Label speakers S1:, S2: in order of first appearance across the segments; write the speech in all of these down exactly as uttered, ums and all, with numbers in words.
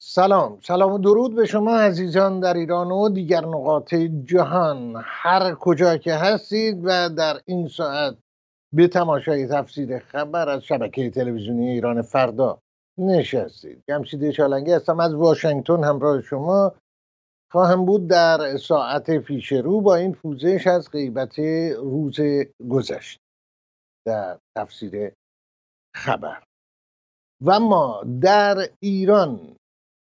S1: سلام سلام و درود به شما عزیزان در ایران و دیگر نقاط جهان، هر کجا که هستید و در این ساعت به تماشای تفسیر خبر از شبکه تلویزیونی ایران فردا نشستید. جمشید چالنگی هستم از واشنگتن، همراه شما خواهم بود در ساعت پیش رو با این پوزش از غیبت روز گذشته در تفسیر خبر. و ما در ایران،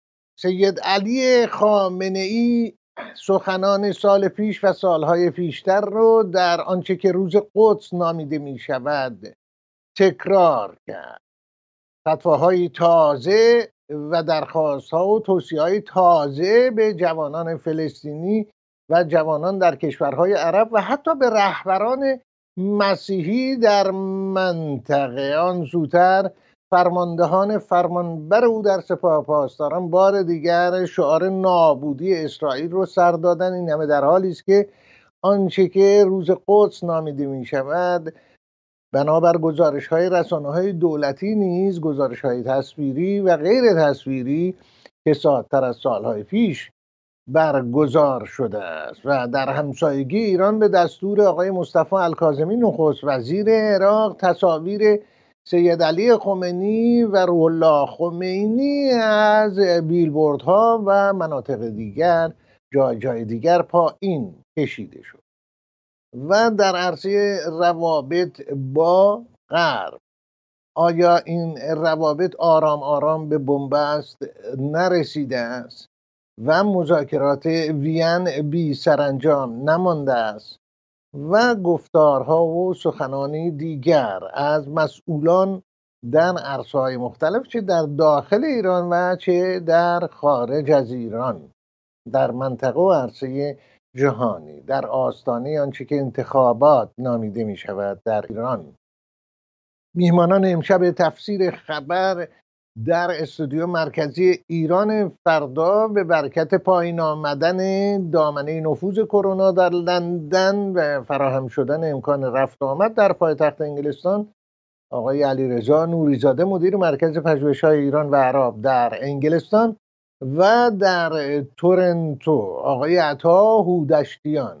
S1: سید علی خامنه ای سخنان سال پیش و سالهای پیشتر رو در آنچه که روز قدس نامیده می شود تکرار کرد. فتواهای تازه و درخواستها و توصیه‌های تازه به جوانان فلسطینی و جوانان در کشورهای عرب و حتی به رهبران مسیحی در منطقه، آن زودتر فرماندهان فرمانبر او در سپاه پاسداران بار دیگر شعار نابودی اسرائیل رو سر دادن. این همه در حالی است که آنچه که روز قدس نامیده می شود بنابر گزارش های رسانه های دولتی نیز گزارش های تصویری و غیر تصویری که ساعتر از سالهای پیش برگزار شده است و در همسایگی ایران به دستور آقای مصطفی الکاظمی نخست وزیر عراق تصاویر سید علی خمینی و روح الله خمینی از بیلبوردها و مناطق دیگر جای جای دیگر پایین کشیده شد. و در عرصه روابط با غرب، آیا این روابط آرام آرام به بنبست نرسیده است و مذاکرات وین بی سرانجام نمانده است و گفتارها و سخنانی دیگر از مسئولان در عرصه‌های مختلف، چه در داخل ایران و چه در خارج از ایران، در منطقه و عرصه جهانی، در آستانه آنچه که انتخابات نامیده می شود در ایران. میهمانان امشب تفسیر خبر در استودیو مرکزی ایران فردا به برکت پایین آمدن دامنه نفوذ کرونا در لندن و فراهم شدن امکان رفت آمد در پایتخت انگلستان، آقای علیرضا نوریزاده مدیر مرکز پژوهش‌های ایران و عرب در انگلستان و در تورنتو آقای عطا هودشتیان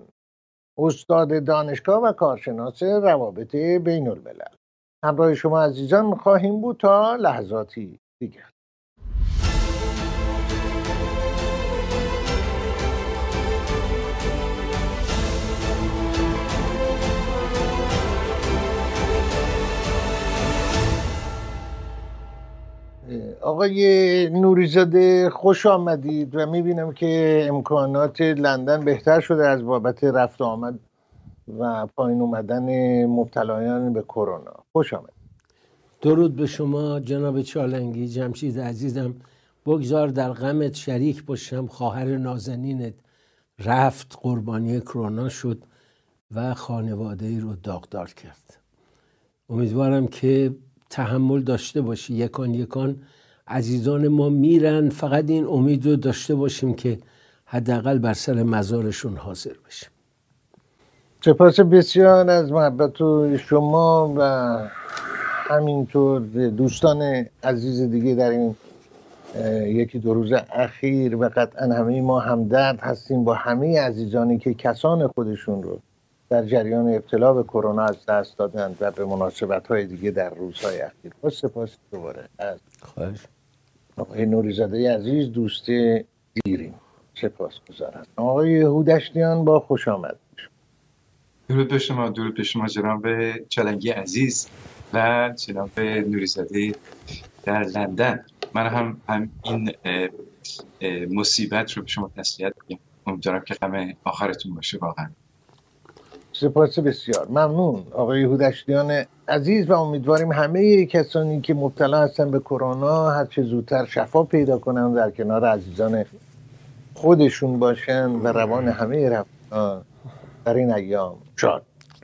S1: استاد دانشگاه و کارشناس روابط بین الملل همراه شما عزیزان خواهیم بود تا لحظاتی دیگر. آقای نوریزاده خوش آمدید و میبینم که امکانات لندن بهتر شده از بابت رفت آمد و پایین اومدن مبتلایان به کرونا. خوش آمدید.
S2: درود به شما جناب چالنگی. جمشید عزیزم، بگذار در غمت شریک باشم. خواهر نازنینت رفت، قربانی کرونا شد و خانواده ای رو داغدار کرد. امیدوارم که تحمل داشته باشی. یکان یکان عزیزان ما میرن، فقط این امید رو داشته باشیم که حداقل بر سر مزارشون حاضر بشیم.
S1: سپاس بسیار از محبت شما و همینطور دوستان عزیز دیگه در این یکی دو روز اخیر و قطعا همه ما همدرد هستیم با همه عزیزانی که کسان خودشون رو در جریان ابتلا به کرونا از دست دادند و به مناسبت‌های دیگه در روزهای اخیر. با سپاس دوباره از
S2: خواهش
S1: آقای نوریزاده عزیز، دوست دیرین. سپاس گذارم. آقای هودشتیان با خوش آمد.
S3: درود به شما، درود به شما جناب چالنگی عزیز و جناب نوریزاده در لندن. من هم, هم این مصیبت رو به شما تسلیت میگم. امیدوارم که غم آخرتون باشه واقعا.
S1: سپاس بسیار ممنون آقای هودشتیان عزیز و امیدواریم همه کسانی که مبتلا هستن به کرونا هر چه زودتر شفا پیدا کنن، در کنار عزیزان خودشون باشن و روان همه رفتان در این ایام شاد.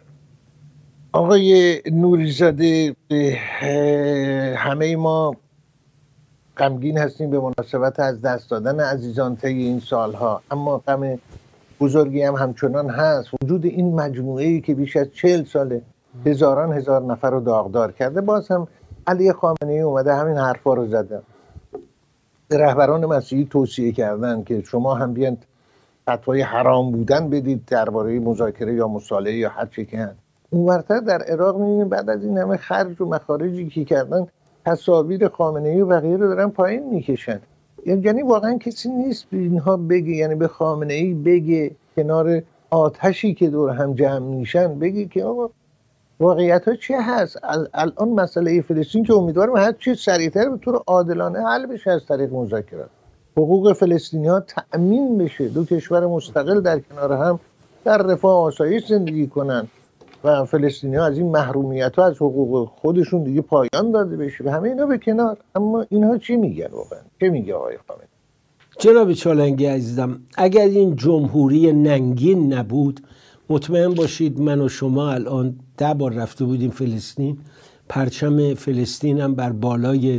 S1: آقای نوریزاده، همه ما غمگین هستیم به مناسبت از دست دادن عزیزان طی این سالها، اما غم بزرگی هم همچنان هست. وجود این مجموعه‌ای که بیش از چهل ساله هزاران هزار نفر رو داغدار کرده. باز هم علی خامنه ای اومده همین حرفا رو زده. رهبران مسیحی توصیه کردن که شما هم بیان فتوای حرام بودن بدید درباره مذاکره یا مصالحه یا هر چی که هست. اونورتر در عراق می‌بینیم بعد از این همه خرج و مخارجی که کردن تصاویر خامنه‌ای و بقیه رو دارن پایین میکشن. یعنی واقعا کسی نیست به اینها بگه، یعنی به خامنه‌ای بگه کنار آتشی که دور هم جمع میشن بگه که آقا واقعیت ها چه هست. الان مسئله فلسطین که امیدوارم هر چی سریعتر به طور عادلانه حل بشه از طریق مذاکرات، حقوق فلسطینی ها تأمین بشه، دو کشور مستقل در کنار هم در رفاه و آسایش زندگی کنن و فلسطینی ها از این محرومیت ها از حقوق خودشون دیگه پایان داده بشه و همه اینا به کنار. اما اینها چی میگن واقعا؟ چه میگه آقای خامنه‌ای؟
S2: جناب چالنگی عزیزم، اگر این جمهوری ننگین نبود، مطمئن باشید من و شما الان ده بار رفته بودیم فلسطین، پرچم فلسطین هم بر بالای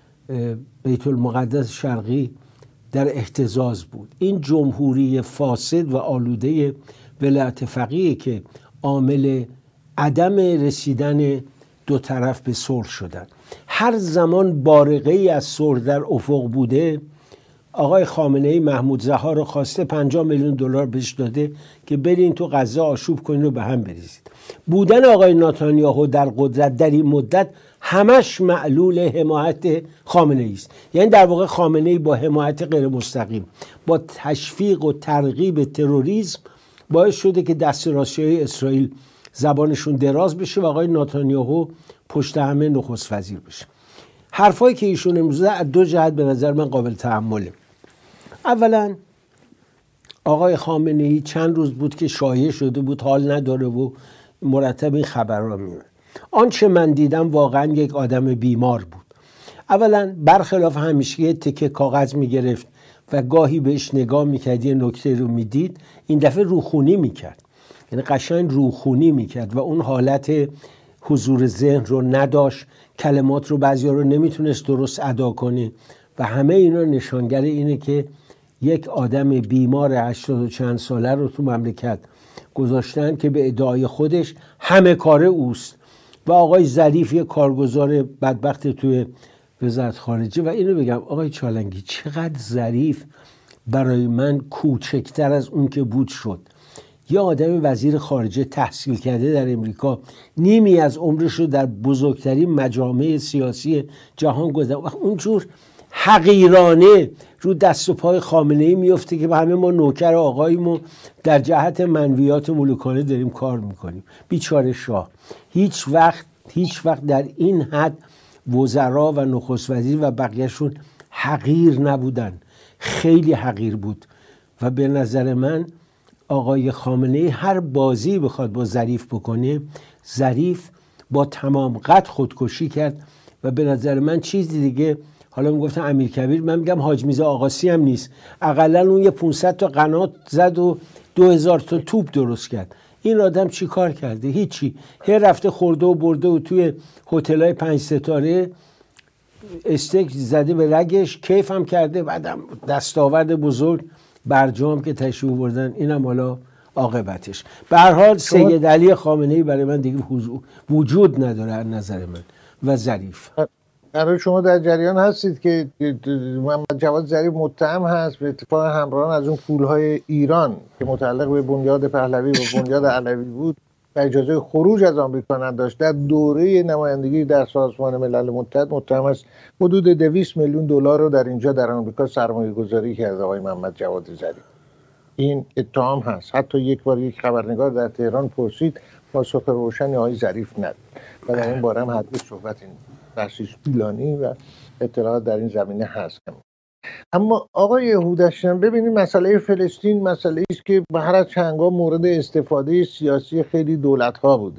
S2: بیت المقدس شرقی در اهتزاز بود. این جمهوری فاسد و آلوده ولایت فقیه که عامل عدم رسیدن دو طرف به صلح شدن. هر زمان بارقه ای از صلح در افق بوده، آقای خامنه‌ای محمود زها رو خواسته پنجاه میلیون دلار بهش داده که برین تو غزه آشوب کنین و به هم بریزید. بودن آقای نتانیاهو در قدرت در این مدت همش معلول حمایت خامنه‌ای است. یعنی در واقع خامنه‌ای با حمایت غیر مستقیم، با تشویق و ترغیب تروریسم باعث شده که دست راستی‌های اسرائیل زبانشون دراز بشه و آقای نتانیاهو پشت همه نخست وزیر بشه. حرفایی که ایشون امروز از دو جهت به نظر من قابل تحمله. اولا آقای خامنه‌ای چند روز بود که شایع شده بود حال نداره و مرتب این خبرها میاد. آنچه من دیدم واقعا یک آدم بیمار بود. اولا برخلاف همیشه یه تکه کاغذ میگرفت و گاهی بهش نگاه میکرد، یه نکته رو میدید، این دفعه روخونی میکرد، یعنی قشنگ روخونی میکرد و اون حالت حضور ذهن رو نداشت، کلمات رو بعضیا رو نمیتونست درست ادا کنه و همه اینا نشانگر اینه که یک آدم بیمار هشتاد و چند ساله رو تو مملکت گذاشتن که به ادعای خودش همه کاره اوست و آقای ظریف یک کارگزار بدبخت توی وزارت خارجه. و اینو بگم آقای چالنگی چقدر ظریف برای من کوچکتر از اون که بود شد. یه آدم وزیر خارجه تحصیل کرده در امریکا، نیمی از عمرش رو در بزرگترین مجامع سیاسی جهان گذرونده و اونجور حقیرانه رو دست و پای خامنه‌ای میفته که به همه ما نوکر آقاییم و در جهت منویات ملوکانه داریم کار میکنیم. بیچاره شاه هیچ وقت هیچ وقت در این حد وزرا و نخست وزیر و بقیهشون حقیر نبودن، خیلی حقیر بود. و به نظر من آقای خامنه‌ای هر بازی بخواد با ظریف بکنه، ظریف با تمام قد خودکشی کرد و به نظر من چیزی دیگه، حالا میگفتن امیرکبیر، من میگم حاج میرزا آقاسی هم نیست، اقلا اون یه پانصد تا قنات زد و دو هزار تا توپ درست کرد. این آدم چی کار کرده؟ هیچی. هر رفته خورده و برده و توی هتل‌های پنج ستاره استیک زده به رگش، کیف هم کرده، بعدم دستاورد بزرگ برجام که تشریف بردن، اینم حالا عاقبتش. به هر حال سید علی خامنه‌ای برای من دیگه وجود نداره از نظر من و ظریف.
S1: برای شما در جریان هستید که محمد جواد ظریف متهم هست به اتفاق همراهان از اون پولهای ایران که متعلق به بنیاد پهلوی و بنیاد علوی بود و اجازه خروج از آمریکا نداشت. در دوره نمایندگی در سازمان ملل متحد متهم است حدود دویست میلیون دلار رو در اینجا در آمریکا سرمایه گذاری کرده آقای محمد جواد ظریف. این اتهام هست. حتی یک بار یک خبرنگار در تهران پرسید، پاسخ روشنی آقای ظریف نداد و در این باره هم حدیث صحبت این بخشش طولانی و اطلاعات در این زمینه هست. اما آقای هودشیان ببینید مسئله فلسطین مسئله است که به هر چنگا مورد استفاده سیاسی خیلی دولت ها بوده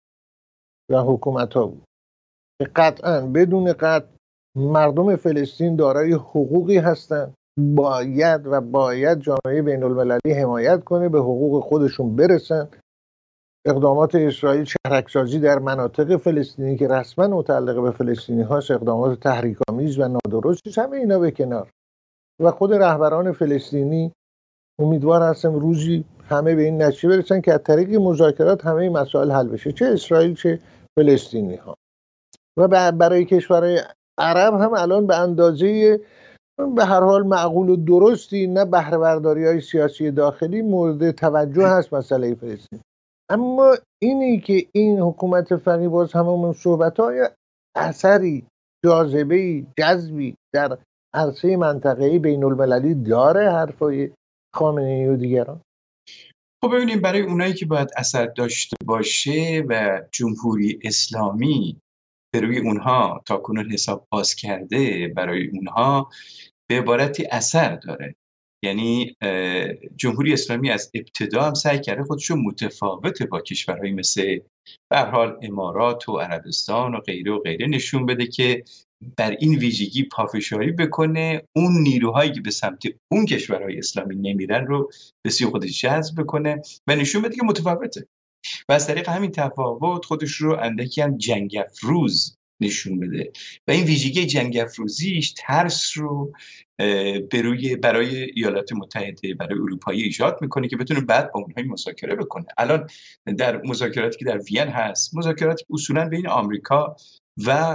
S1: و حکومت ها بود. قطعا بدون قطع مردم فلسطین دارای حقوقی هستند، باید و باید جامعه بین المللی حمایت کنه، به حقوق خودشون برسن. اقدامات اسرائیل شهرک‌سازی در مناطق فلسطینی که رسما متعلق به فلسطینی هاست اقدامات تحریک‌آمیز و نادرستی، همه اینا به کنار و خود رهبران فلسطینی امیدوار هستم روزی همه به این نتیجه برسن که از طریق مذاکرات همه این مسائل حل بشه، چه اسرائیل چه فلسطینی ها. و برای کشورهای عرب هم الان به اندازه به هر حال معقول و درستی، نه بهره برداری های سیاسی داخلی مورد توجه هست مسئله فلسطین. اما اینی که این حکومت فقیه باز همون صحبت های اثری، جاذبه‌ای، جذبی در عرصه منطقه‌ای بین المللی داره حرفای خامنه‌ای و دیگران؟
S3: خب ببینیم، برای اونایی که باید اثر داشته باشه و جمهوری اسلامی به روی اونها تا کنون حساب باز کرده، برای اونها به عبارتی اثر داره. یعنی جمهوری اسلامی از ابتدا هم سعی کرده خودشو متفاوت با کشورهایی مثل به هر حال امارات و عربستان و غیره و غیره نشون بده که بر این ویژگی پافشاری بکنه، اون نیروهایی که به سمت اون کشورهای اسلامی نمیرن رو به سوی خودش جذب بکنه و نشون بده که متفاوته و از طریق همین تفاوت خودش رو اندکی هم جنگ افروز نشون بده و این ویژگی جنگ افروزیش ترس رو به روی برای ایالات متحده، برای اروپایی ایجاد میکنه که بتونه بعد با اونها مذاکره بکنه. الان در مذاکراتی که در وین هست، مذاکراتی اصولا بین آمریکا و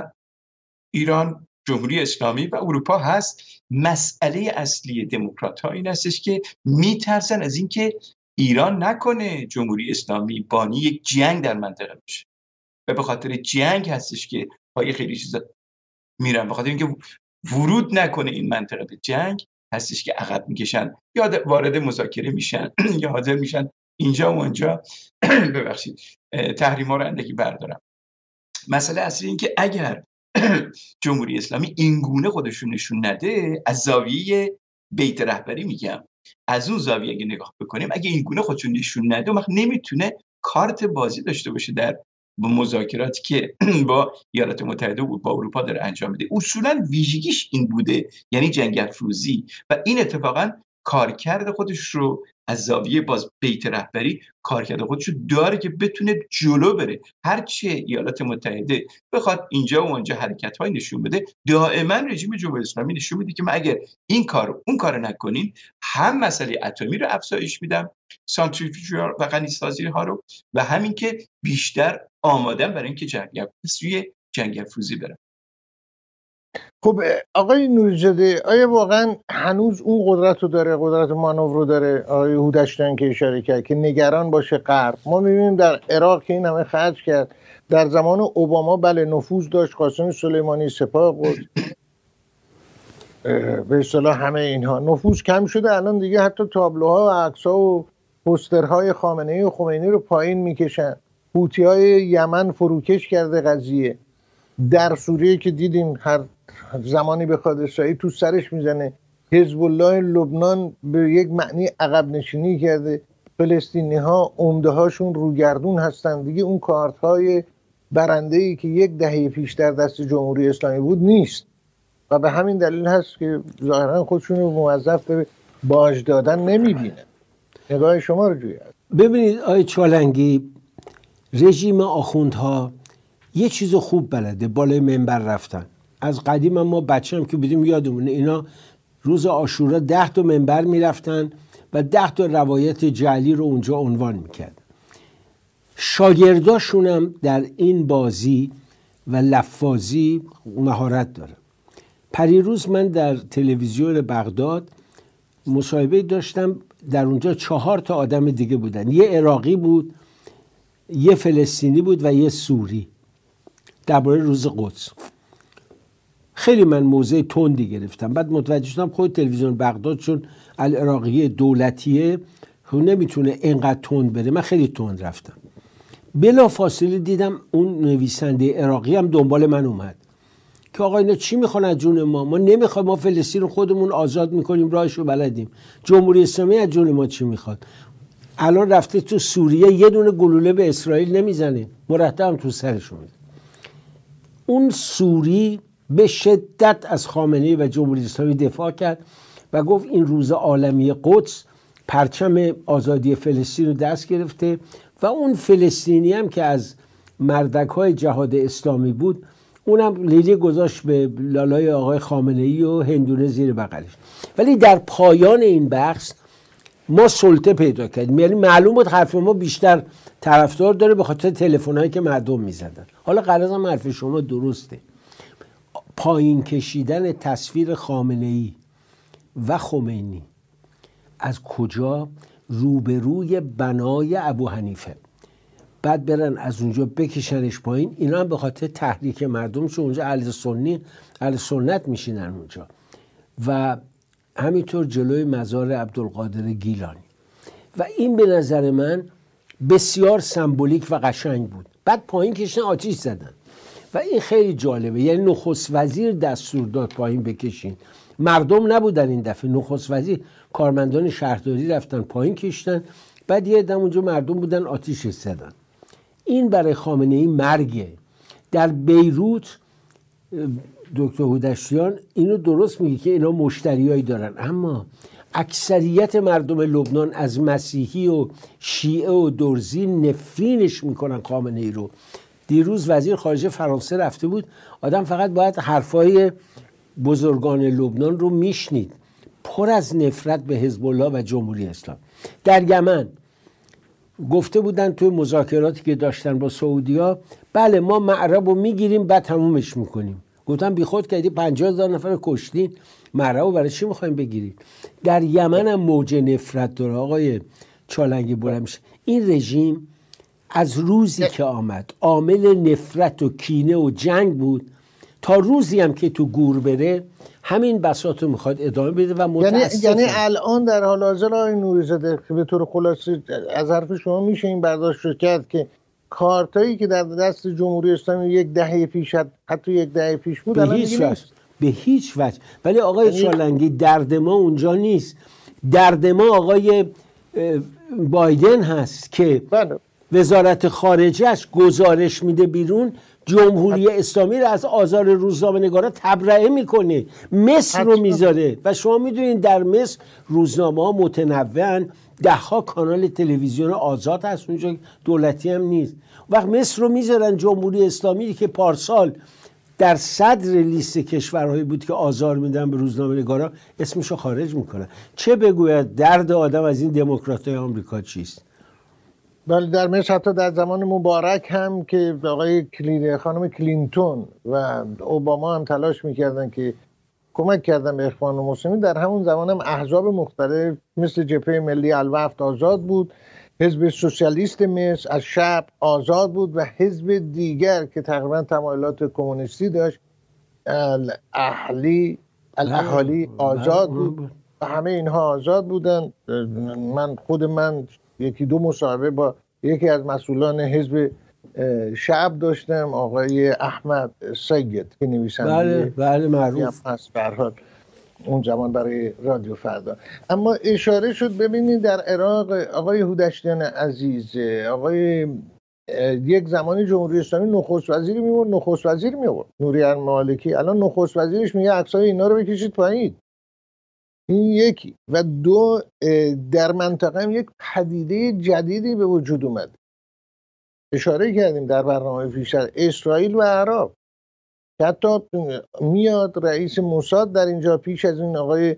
S3: ایران، جمهوری اسلامی و اروپا هست، مسئله اصلی دموکرات‌ها این هستش که میترسن از اینکه ایران نکنه جمهوری اسلامی بانی یک جنگ در منطقه بشه و به خاطر جنگ هستش که پای خیلی چیزا میرن، به خاطر اینکه ورود نکنه این منطقه به جنگ هستش که عقب میکشن یا وارد مذاکره میشن یا حاضر میشن اینجا و اونجا ببخشید تحریما رو اندکی بردارن. مسئله اصلی این که اگر جمهوری اسلامی اینگونه خودشون نشون نده، از زاویه بیت رهبری میگم، از اون زاویه اگه نگاه بکنیم، اگه اینگونه خودشون نشون نده، وقت نمیتونه کارت بازی داشته باشه در مذاکراتی که با ایالات متحده و با اروپا داره انجام میده. اصولا ویژگیش این بوده، یعنی جنگ افروزی، و این اتفاقا کارکرد خودش رو از زاویه باز بیت رهبری کارکرد خودش رو داره که بتونه جلو بره. هرچه ایالات متحده بخواد اینجا و اونجا حرکت‌های نشون بده، دائما رژیم جمهوری اسلامی نشون میده که من اگر این کارو اون کارو نکنین، هم مسئله اتمی رو افزایش میدم، سانتریفیوژ و غنی‌سازی ها رو، و همین که بیشتر آمادن برای اینکه جنگ افروزی جنگ افروزی برن.
S1: خب آقای نوری‌زاده، آیا واقعا هنوز اون قدرت رو داره، قدرت مانور رو داره آقای هودشتیان که اشاره کرد که نگران باشه غرب؟ ما می‌بینیم در عراق که این همه خرج کرد، در زمان اوباما بله نفوذ داشت، قاسم سلیمانی سپاه بود، به اصطلاح همه اینها نفوذ کم شده، الان دیگه حتی تابلوها و عکس‌ها و پوسترهای خامنه‌ای و خمینی رو پایین میکشن. حوثی‌های یمن فروکش کرده قضیه، در سوریه که دیدیم هر زمانی بخواد اسرائیل تو سرش میزنه، حزب الله لبنان به یک معنی عقب نشینی کرده، فلسطینی ها عمده هاشون روگردون هستن دیگه، اون کارت های برنده ای که یک دهه پیش در دست جمهوری اسلامی بود نیست و به همین دلیل هست که ظاهرا خودشون رو موظف به باج دادن نمیبینن. نگاه شما رو جوی هست.
S2: ببینید آقای چالنگی، رژیم آخوندها یه چیز خوب بلده، بالای منبر رفتن. از قدیم ما بچه هم که بودیم یادمونه اینا روز عاشورا ده تا منبر میرفتن و ده تا روایت جعلی رو اونجا عنوان میکردن. شاگرداشون هم در این بازی و لفاظی مهارت داره. پریروز من در تلویزیون بغداد مصاحبه داشتم، در اونجا چهار تا آدم دیگه بودن، یه عراقی بود، یه فلسطینی بود و یه سوری، درباره روز قدس. خیلی من موضع تندی گرفتم، بعد متوجه شدم خود تلویزیون بغداد چون العراقی دولتیه نمیتونه اینقدر تند بره، من خیلی تند رفتم. بلا فاصله دیدم اون نویسنده عراقی هم دنبال من اومد که آقا اینا چی میخوان از جون ما؟ ما نمیخوایم، ما فلسطین رو خودمون آزاد میکنیم، راهشو بلدیم. جمهوری اسلامی از جون ما چی میخواد؟ الان رفته تو سوریه یه دونه گلوله به اسرائیل نمیزنه، مرتب تو سرشون میده. اون سوری به شدت از خامنه‌ای و جمهوری اسلامی دفاع کرد و گفت این روز عالمی قدس پرچم آزادی فلسطین رو دست گرفته و اون فلسطینی هم که از مردک‌های جهاد اسلامی بود اونم لیلی گذاشت به لالای آقای خامنه‌ای و هندونه زیر بغلش. ولی در پایان این بحث ما سلطه پیدا کردیم، یعنی معلوم بود حرف ما بیشتر طرفدار داره به خاطر تلفن‌هایی که مردم می‌زدن. حالا قرارم حرف شما درسته. پایین کشیدن تصویر خامنه‌ای و خمینی از کجا؟ روبروی بنای ابو حنیفه، بعد برن از اونجا بکشنش پایین. اینا هم به خاطر تحریک مردم، چون اونجا اهل سنی اهل سنت میشینن اونجا، و همینطور جلوی مزار عبدالقادر گیلانی. و این به نظر من بسیار سمبولیک و قشنگ بود. بعد پایین کشن آتیش زدن و این خیلی جالبه. یعنی نخست وزیر دستور داد پایین بکشین، مردم نبودن این دفعه، نخست وزیر، کارمندان شهرداری رفتن پایین کشتن، بعد یه عده اونجا مردم بودن آتیش زدن. این برای خامنه ای مرگه. در بیروت دکتر هودشتیان اینو درست میگه که اینا مشتریایی دارن، اما اکثریت مردم لبنان از مسیحی و شیعه و درزی نفرینش میکنن خامنه ای رو. دیروز وزیر خارجه فرانسه رفته بود، آدم فقط باید حرفای بزرگان لبنان رو میشنید، پر از نفرت به حزب الله و جمهوری اسلامی. در یمن گفته بودن توی مذاکراتی که داشتن با سعودیا، بله ما معرب رو میگیریم بعد تمومش میکنیم. گفتن بی خود کردی، پنجاه هزار نفر کشتین، معرب رو برای چی میخوایم بگیرید؟ در یمن هم موج نفرت داره آقای چالنگی بلند میشه. این رژیم از روزی که آمد عامل نفرت و کینه و جنگ بود، تا روزی هم که تو گور بره همین بساط رو میخواد ادامه بده و متاسفه.
S1: یعنی یعنی الان در حال حاضر آقای نوری‌زاده به طور خلاصه از حرف شما میشه این برداشت رو کرد که کارتایی که در دست جمهوری اسلامی یک دهه پیش، حتی یک دهه پیش بود،
S2: به هیچ وجه به هیچ وجه. ولی آقای یعنی... چالنگی درد ما اونجا نیست. درد ما آقای بایدن هست که بله. وزارت خارجه‌اش گزارش میده بیرون جمهوری اسلامی رو از آزار روزنامه‌نگارا تبرئه میکنه، مصر رو میذاره. و شما میدونین در مصر روزنامه‌ها متنوعن، ده ها کانال تلویزیون آزاد هست اونجا، دولتی هم نیست. وقت مصر رو میذارن جمهوری اسلامی که پارسال در صدر لیست کشورهایی بود که آزار میدن به روزنامه‌نگارا، اسمشو خارج میکنن. چه بگوید درد آدم از این دموکرات‌های آمریکا چیست؟
S1: بله، در مصر حتی در زمان مبارک هم که آقای کلین خانم کلینتون و اوباما هم تلاش میکردن که کمک کردن به اخوان المسلمین، در همون زمان هم احزاب مختلف مثل جبهه ملی الوفد آزاد بود، حزب سوسیالیست مصر از شب آزاد بود و حزب دیگر که تقریبا تمایلات کمونیستی داشت، الاهلی الاهالی آزاد بود و همه اینها آزاد بودن. من خود من یکی دو مصاحبه با یکی از مسئولان حزب شعب داشتم، آقای احمد سید که نویسنده
S2: بله بله معروف
S1: هست به هر حال اون زمان برای رادیو فردا. اما اشاره شد ببینید در عراق آقای هودشتیان عزیز، آقای یک زمانی جمهوری اسلامی نخست وزیری میورد نخست وزیر میورد نوری المالکی، الان نخست وزیرش میگه عکسای اینا رو بکشید پایین. این یکی. و دو، در منطقه هم یک پدیده جدیدی به وجود اومد، اشاره کردیم در برنامه پیشتر، اسرائیل و عرب. حتی میاد رئیس موساد در اینجا، پیش از این آقای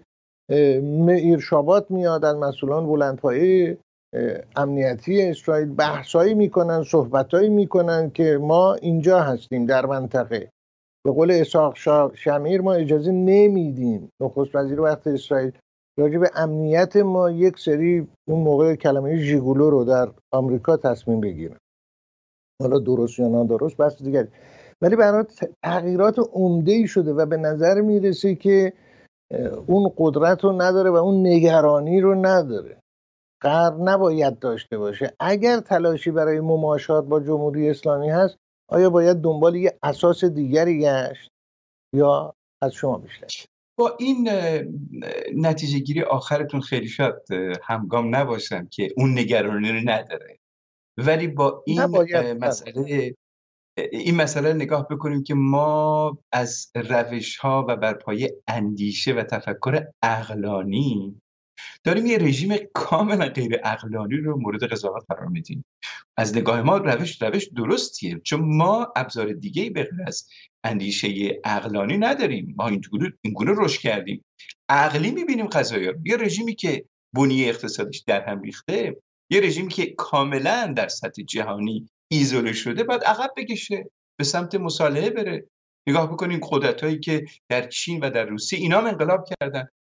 S1: مئیر شابات میاد، از مسئولان بلندپایه امنیتی اسرائیل بحثایی میکنن، صحبتایی میکنن که ما اینجا هستیم در منطقه، به قول اسحاق شمیر ما اجازه نمیدیم نخست وزیر وقت اسرائیل راجع به امنیت ما یک سری اون موقع کلمه ژیگولو رو در آمریکا تصمیم بگیرن. حالا درست یا نادرست بحث دیگه، ولی برای تغییرات عمده‌ای شده و به نظر میرسه که اون قدرت رو نداره و اون نگرانی رو نداره. غرب نباید داشته باشه. اگر تلاشی برای مماشات با جمهوری اسلامی هست، آیا باید دنبال یه اساس دیگری گشت یا از شما بیشتر؟
S3: با این نتیجه گیری آخرتون خیلی شاید همگام نباشم که اون نگرانی رو نداره، ولی با این مسئله این مسئله نگاه بکنیم که ما از روش ها و بر پایه اندیشه و تفکر عقلانی داریم یه رژیم کاملا غیر عقلانی رو مورد قضاوت قرار میدیم. از نگاه ما روش روش درستیه، چون ما ابزار دیگه‌ای به غیر از اندیشه عقلانی نداریم. ما اینگونه اینگونه رشد کردیم، عقلی میبینیم قضایا رو. یه رژیمی که بنیه اقتصادیش در هم ریخته، یه رژیمی که کاملا در سطح جهانی ایزوله شده، باید عقب بکشه، به سمت مصالحه بره. نگاه بکنین قدرتایی که در چین و در روسیه اینا هم انقلاب کردن،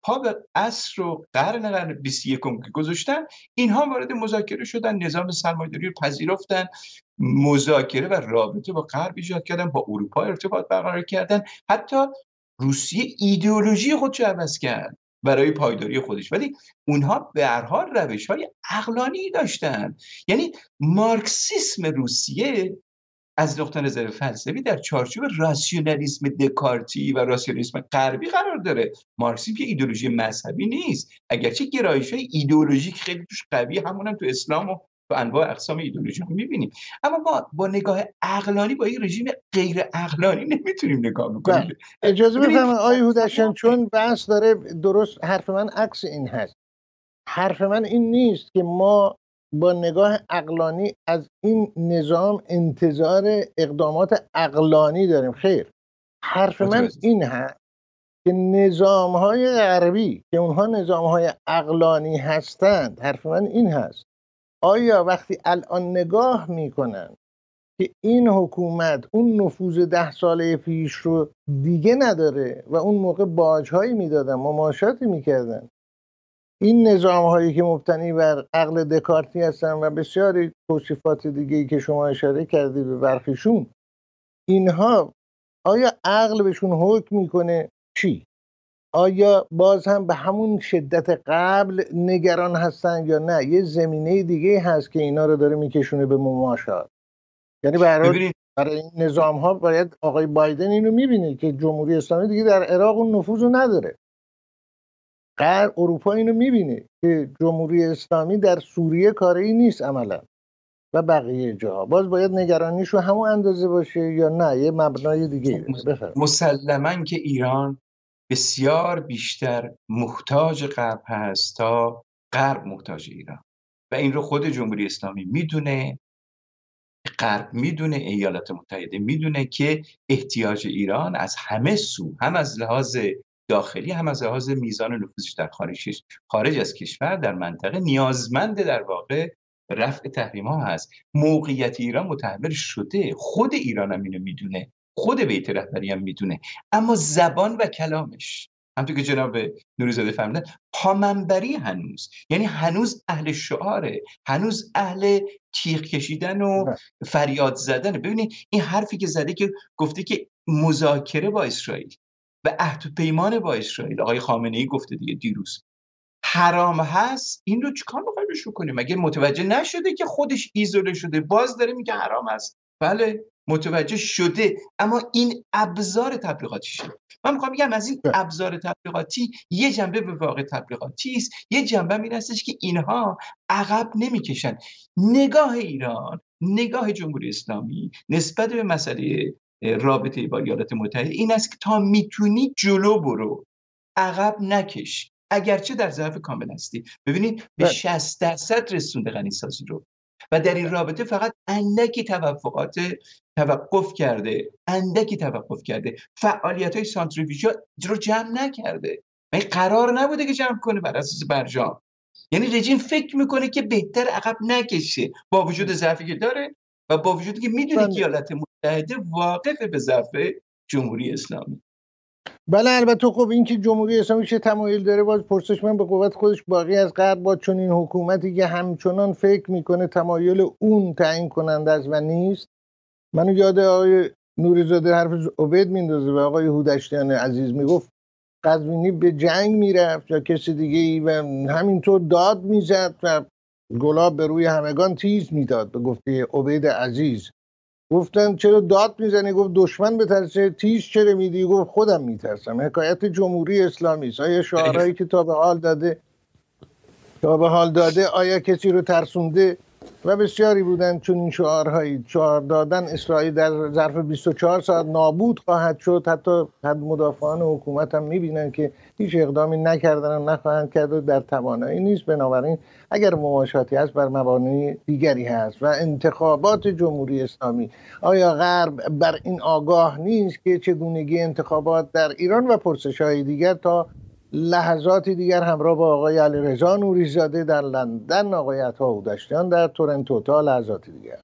S3: پا به عصر و قرن قرن بیست و یکم که گذاشتن، اینها وارد مذاکره شدن، نظام سرمایه‌داری رو پذیرفتن، مذاکره و رابطه با غرب ایجاد کردن، با اروپا ارتباط برقرار کردن. حتی روسیه ایدئولوژی خودش رو عوض کرد برای پایداری خودش، ولی اونها به هر حال روش‌های عقلانی داشتن. یعنی مارکسیسم روسیه از نقطه نظر فلسفی در چارچوب راسیونالیسم دکارتی و راسیونالیسم غربی قرار داره. مارکسیسم که ایدئولوژی مذهبی نیست، اگرچه گرایش‌های ایدئولوژیک خیلی توش قوی، همون هم تو اسلام و تو انواع اقسام ایدئولوژی رو می‌بینیم. اما ما با نگاه عقلانی با این رژیم غیر عقلانی نمیتونیم نگاه بکنیم.
S1: اجازه بفرمایید آقای هودشیان، چون بحث داره، درست حرف من عکس این هست. حرف من این نیست که ما با نگاه عقلانی از این نظام انتظار اقدامات عقلانی داریم، خیر. حرف من این هست که نظام‌های غربی که اونها نظام‌های عقلانی هستند، حرف من این هست، آیا وقتی الان نگاه میکنن که این حکومت اون نفوذ ده ساله پیش رو دیگه نداره و اون موقع باج‌هایی میدادن، مماشاتی میکردن، این نظام‌هایی که مبتنی بر عقل دکارتی هستن و بسیاری توصیفات دیگه‌ای که شما اشاره کردی به برخیشون، اینها آیا عقل بهشون حکم میکنه چی؟ آیا باز هم به همون شدت قبل نگران هستن یا نه یه زمینه دیگه هست که اینا رو داره میکشونه به مماشات؟ یعنی برای برای این نظام ها باید آقای بایدن اینو میبینه که جمهوری اسلامی دیگه در عراق اون نفوذ رو نداره. غرب اروپا اینو میبینه که جمهوری اسلامی در سوریه کاری نیست عملا و بقیه جاها. باز باید نگرانیش رو همون اندازه باشه یا نه یه مبنای دیگه؟
S3: مسلماً که ایران بسیار بیشتر محتاج غرب هست تا غرب محتاج ایران و این رو خود جمهوری اسلامی میدونه، غرب میدونه، ایالات متحده میدونه که احتیاج ایران از همه سو، هم از لحاظ داخلی هم از لحاظ میزان نفوذش در خارج خارج از کشور در منطقه نیازمند در واقع رفع تحریم ها هست. موقعیت ایران متحول شده، خود ایران هم اینو میدونه، خود بیت رهبری هم میدونه، اما زبان و کلامش همونطور که جناب نوری‌زاده فرمودن پامنبری هنوز، یعنی هنوز اهل شعاره، هنوز اهل تیغ کشیدن و فریاد زدن. ببینید این حرفی که زده که گفته که مذاکره با اسرائیل و عهد و پیمان با اسرائیل، آقای خامنه‌ای گفته دیگه دیروز، حرام هست، این رو چیکار می‌خوایم بهش کنیم؟ مگه متوجه نشده که خودش ایزوله شده باز داره میگه حرام هست؟ بله متوجه شده، اما این ابزار تبلیغاتیشه. من میخوام بگم از این ابزار تبلیغاتی یه جنبه به واقع تبلیغاتی است، یه جنبه این هستش که اینها عقب نمیکشن. نگاه ایران، نگاه جمهوری اسلامی نسبت به مسئله رابطه با ایالات متحده این است که تا میتونی جلو برو، عقب نکش، اگرچه در ضعف کامل هستی. ببینید به شصت درصد رسونده غنیسازی رو و در این رابطه فقط اندکی توقفات توقف کرده، اندکی توقف کرده، فعالیت‌های سانتریفیوژ رو جمع نکرده. این قرار نبوده که جمع کنه بر اساس برجام. یعنی رژیم فکر میکنه که بهتر عقب نکشه با وجود ضعفی که داره و با وجودی که میدونه که ایالات متحده واقف به ضعف جمهوری اسلامی.
S1: بله البته خب این که جمهوری اسلامی چه تمایل داره باز پرسش من به قوت خودش باقی از غرب با چون این حکومتی که همچنان فکر میکنه تمایل اون تعیین کننده است و نیست. منو یاد آقای نوری‌زاده حرف عبید میندازه و آقای هودشیان عزیز میگفت قزوینی به جنگ میرفت یا کسی دیگه ای و همینطور داد میزد و گلاب به روی همگان تیز میداد. به گفته عبید عزیز گفتن چرا داد میزنی؟ گفت دشمن بترسه. تیز چرا میدی؟ گفت خودم میترسم. حکایت جمهوری اسلامی است. آیا شعارهایی که تا به حال داده تا به حال داده آیا کسی رو ترسونده؟ و بسیاری بودن چون این شعارهایی شعار دادن اسرائیل در ظرف بیست و چهار ساعت نابود خواهد شد. حتی حد مدافعان حکومت هم میبینن که هیچ اقدامی نکردن و نخواهند کرد و در توانایی نیست. بنابراین اگر مماشاتی هست بر مبانی دیگری هست و انتخابات جمهوری اسلامی، آیا غرب بر این آگاه نیست که چگونگی انتخابات در ایران و پرسش‌های دیگر؟ تا لحظاتی دیگر همراه با آقای علیرضا نوری‌زاده در لندن، آقای عطا هودشیان در تورنتو. تا لحظاتی دیگر.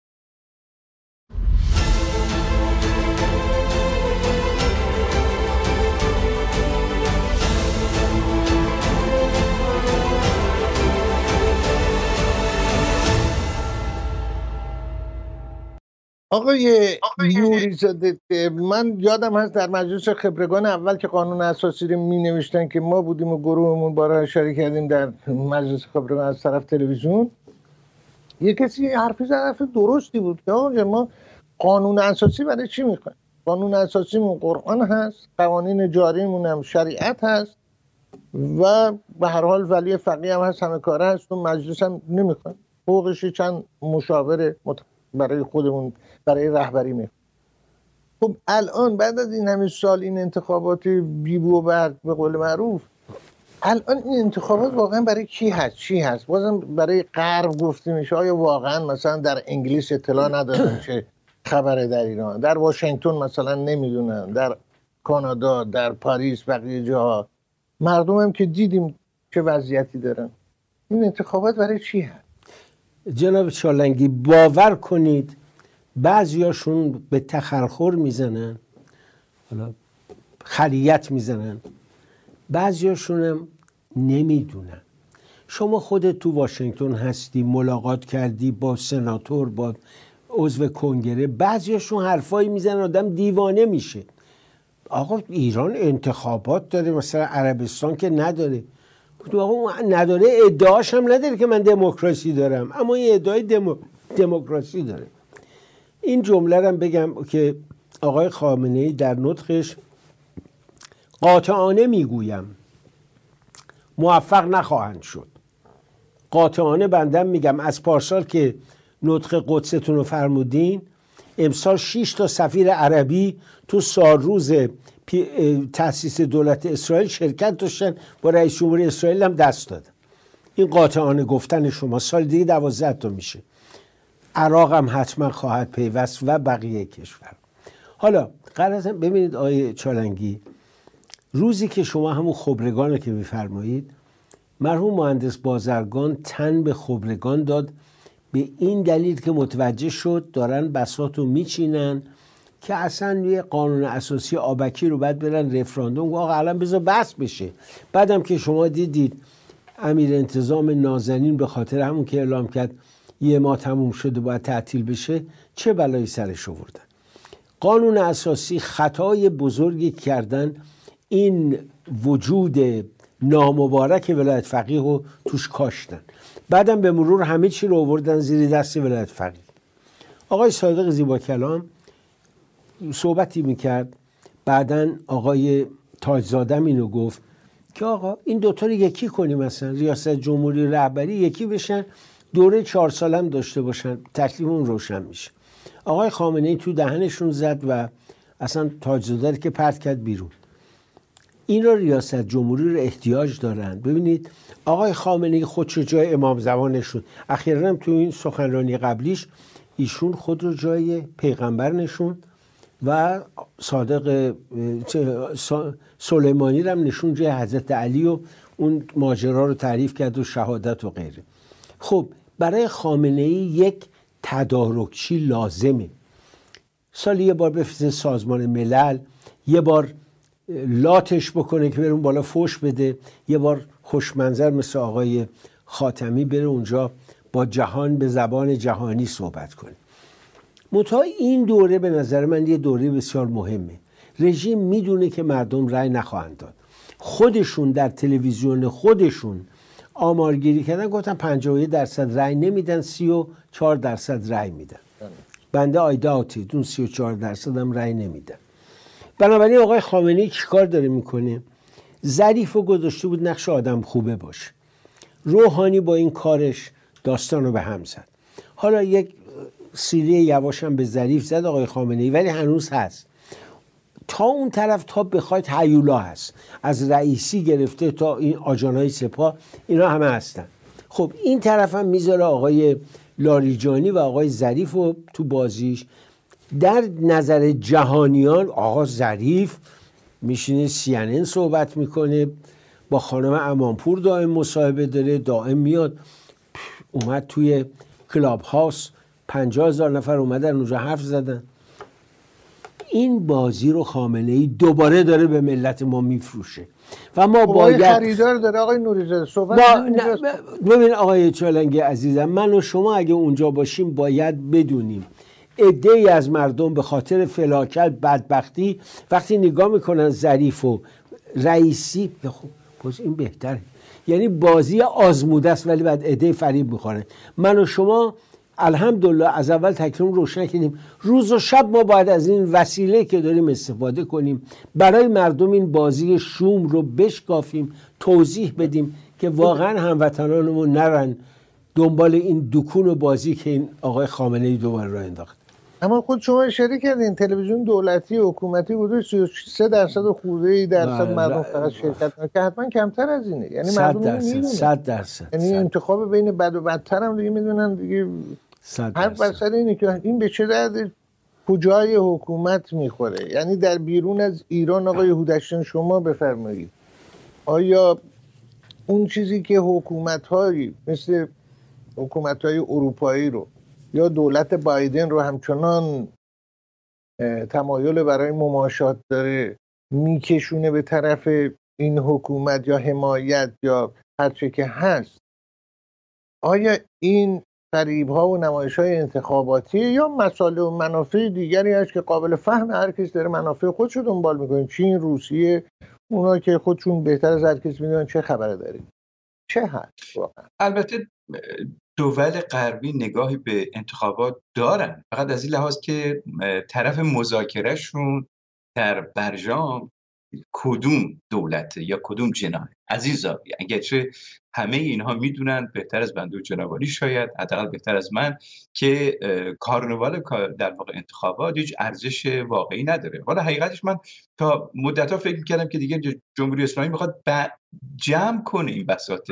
S1: آقای نوری‌زاده، من یادم هست در مجلس خبرگان اول که قانون اساسی رو می نوشتن که ما بودیم و گروهمون بارها اشاره کردیم در مجلس خبرگان از طرف تلویزیون، یه کسی حرفی زد، حرف درستی بود که آقا ما قانون اساسی برای چی میخوایم؟ قانون اساسیمون قرآن هست، قوانین جاریمون هم شریعت هست و به هر حال ولی فقیه هم هست، همه کاره هست و مجلس هم نمیخوایم، فوقش چند مشاور برای خودمون برای رهبری میخوایم. خب الان بعد از این همه سال این انتخابات بیبو و برگ به قول معروف، الان این انتخابات واقعا برای کی هست؟ چی هست؟ بازم برای غرب گفته میشه. آیا واقعا مثلا در انگلیس اطلاع ندارن چه خبره در ایران؟ در واشنگتن مثلا نمیدونن، در کانادا، در پاریس، بقیه جاها مردم هم که دیدیم چه وضعیتی دارن. این انتخابات برای چی هست؟
S2: جناب چالنگی، باور کنید بعضیاشون به تخرخر میزنن، حالا خریت میزنن، بعضیاشون هم نمیدونن. شما خودت تو واشنگتن هستی، ملاقات کردی با سناتور، با عضو کنگره، بعضیاشون حرفایی میزنن آدم دیوانه میشه. آقا ایران انتخابات داره، مثلا عربستان که نداره. آقا نداره، ادعاش هم نداره که من دموکراسی دارم، اما این ادعای دمو... دموکراسی داره. این جمله رو بگم که آقای خامنه‌ای در نطقش قاطعانه میگویم موفق نخواهند شد. قاطعانه بندم میگم از پارسال که نطق قدستون رو فرمودین، امسال شش تا سفیر عربی تو سالروز تأسیس دولت اسرائیل شرکت داشتن، با رئیس جمهور اسرائیل هم دست دادن. این قاطعانه گفتن شما. سال دیگه دوازده تا میشه. عراق هم حتما خواهد پیوست و بقیه کشور. حالا قرارم ببینید آیه چالنگی، روزی که شما همون خبرگان رو که میفرمایید، مرحوم مهندس بازرگان تن به خبرگان داد به این دلیل که متوجه شد دارن بساط رو میچینن که اصلا یه قانون اساسی آبکی رو بعد برن رفراندوم. آقا الان بذار بس بشه. بعدم که شما دیدید امیر انتظام نازنین به خاطر همون که اعلام کرد یه ماه تموم شده باید تعطیل بشه، چه بلایی سرش آوردن. قانون اساسی خطای بزرگی کردن، این وجود نامبارک ولایت فقیه رو توش کاشتن. بعدم به مرور همه چی رو آوردن زیر دست ولایت فقیه. آقای صادق زیبا کلام صحبتی میکرد، بعدن آقای تاجزاده اینو گفت که آقا این دوتا رو یکی کنیم، مثلا ریاست جمهوری رهبری یکی بشن، دوره چهار سالم داشته باشن، تکلیفمون روشن میشه. آقای خامنه‌ای تو دهنشون زد و اصلا تاجزاده رو که پرت کرد بیرون. این رو ریاست جمهوری رو احتیاج دارن. ببینید آقای خامنه‌ای خودشو جای امام زمان نشون، اخیراً هم تو این سخنرانی قبلیش ایشون خود رو جای پیغمبر نشون و صادق سلیمانی رو هم نشون جای حضرت علی و اون ماجرا رو تعریف کرد و شهادت و غیره. خب برای خامنه‌ای یک تدارکچی لازمه. سالی یه بار بفرسته سازمان ملل، یه بار لاتش بکنه که بره اون بالا فوش بده، یه بار خوشمنظر مثل آقای خاتمی بره اونجا با جهان به زبان جهانی صحبت کنه. منتها این دوره به نظر من یه دوره بسیار مهمه. رژیم میدونه که مردم رأی نخواهند داد. خودشون در تلویزیون خودشون آمارگیری کردن، گفتن پنجاه و یک درصد رأی نمیدن، سی و چهار درصد رأی میدن. بنده آیداتی اون سی و چهار درصد هم رأی نمیدن. بنابراین آقای خامنه‌ای چیکار داره میکنه؟ ظریف رو گذاشته بود نقش آدم خوبه باشه. روحانی با این کارش داستان رو به هم زد. حالا یک سیلی یواش هم به ظریف زد آقای خامنه‌ای، ولی هنوز هست. تا اون طرف تا بخواید هیولا هست، از رئیسی گرفته تا این آجانهای سپاه، اینا همه هستن. خب این طرف هم میذاره آقای لاریجانی و آقای ظریف رو تو بازیش. در نظر جهانیان آقا ظریف میشینه سی ان ان صحبت میکنه، با خانم امانپور دائم مصاحبه داره، دائم میاد. اومد توی کلاب هاوس، پنجاه هزار نفر اومدن اونجا حرف زدن. این بازی رو خامنه‌ای دوباره داره به ملت ما میفروشه و ما باید
S1: خریدار داره. آقای نوری‌زاده صحبت
S2: ببین آقای چالنگی عزیزم، من و شما اگه اونجا باشیم باید بدونیم عده‌ای از مردم به خاطر فلاکت بدبختی وقتی نگاه میکنن ظریف و رئیسی، خب باز این بهتره. یعنی بازی آزموده است ولی بعد عده فریب میخورن. من و شما الحمدلله از اول تکریم روشن کردیم روز و شب ما باید از این وسیله که داریم استفاده کنیم برای مردم این بازی شوم رو بشکافیم، توضیح بدیم که واقعا هموطنانمون نرن دنبال این دکون و بازی که این آقای خامنه‌ای دوباره راه انداخت.
S1: اما خود شما اشاره کردین تلویزیون دولتی و حکومتی حدود سی و سه درصد و خورده درصد مردم فقط شرکت کنن که حتما کمتر از اینه. یعنی مردم
S2: درصد صد درصد
S1: یعنی انتخاب بین بد و بدتر هم دیگه میدونن دیگه. هر بسر اینه که این به چه درد کجای حکومت میخوره. یعنی در بیرون از ایران آقای هودشتان شما بفرمایید آیا اون چیزی که حکومت‌هایی مثل حکومت‌های اروپایی رو یا دولت بایدن رو همچنان تمایل برای مماشات داره میکشونه به طرف این حکومت یا حمایت یا هرچه که هست، آیا این فریب‌ها و نمایش‌های انتخاباتی یا مسائل و منافع دیگری هست که قابل فهم هر کس داره منافع خودش رو دنبال میکنه؟ چین، روسیه، اونا که خودشون بهتر از هر کس میدونن چه خبره داریم، چه هست واقعا؟
S3: البته دول غربی نگاهی به انتخابات دارن، فقط از این لحاظ که طرف مذاکرهشون در برجام کدوم دولته یا کدوم جناح. عزیزا اگرچه همه اینها میدونن بهتر از بنده و جنابالی، شاید حداقل بهتر از من، که کارنوال در واقع انتخابات هیچ ارزش واقعی نداره. حالا حقیقتش من تا مدت‌ها فکر می‌کردم که دیگه جمهوری اسلامی میخواد جمع کنه این بساط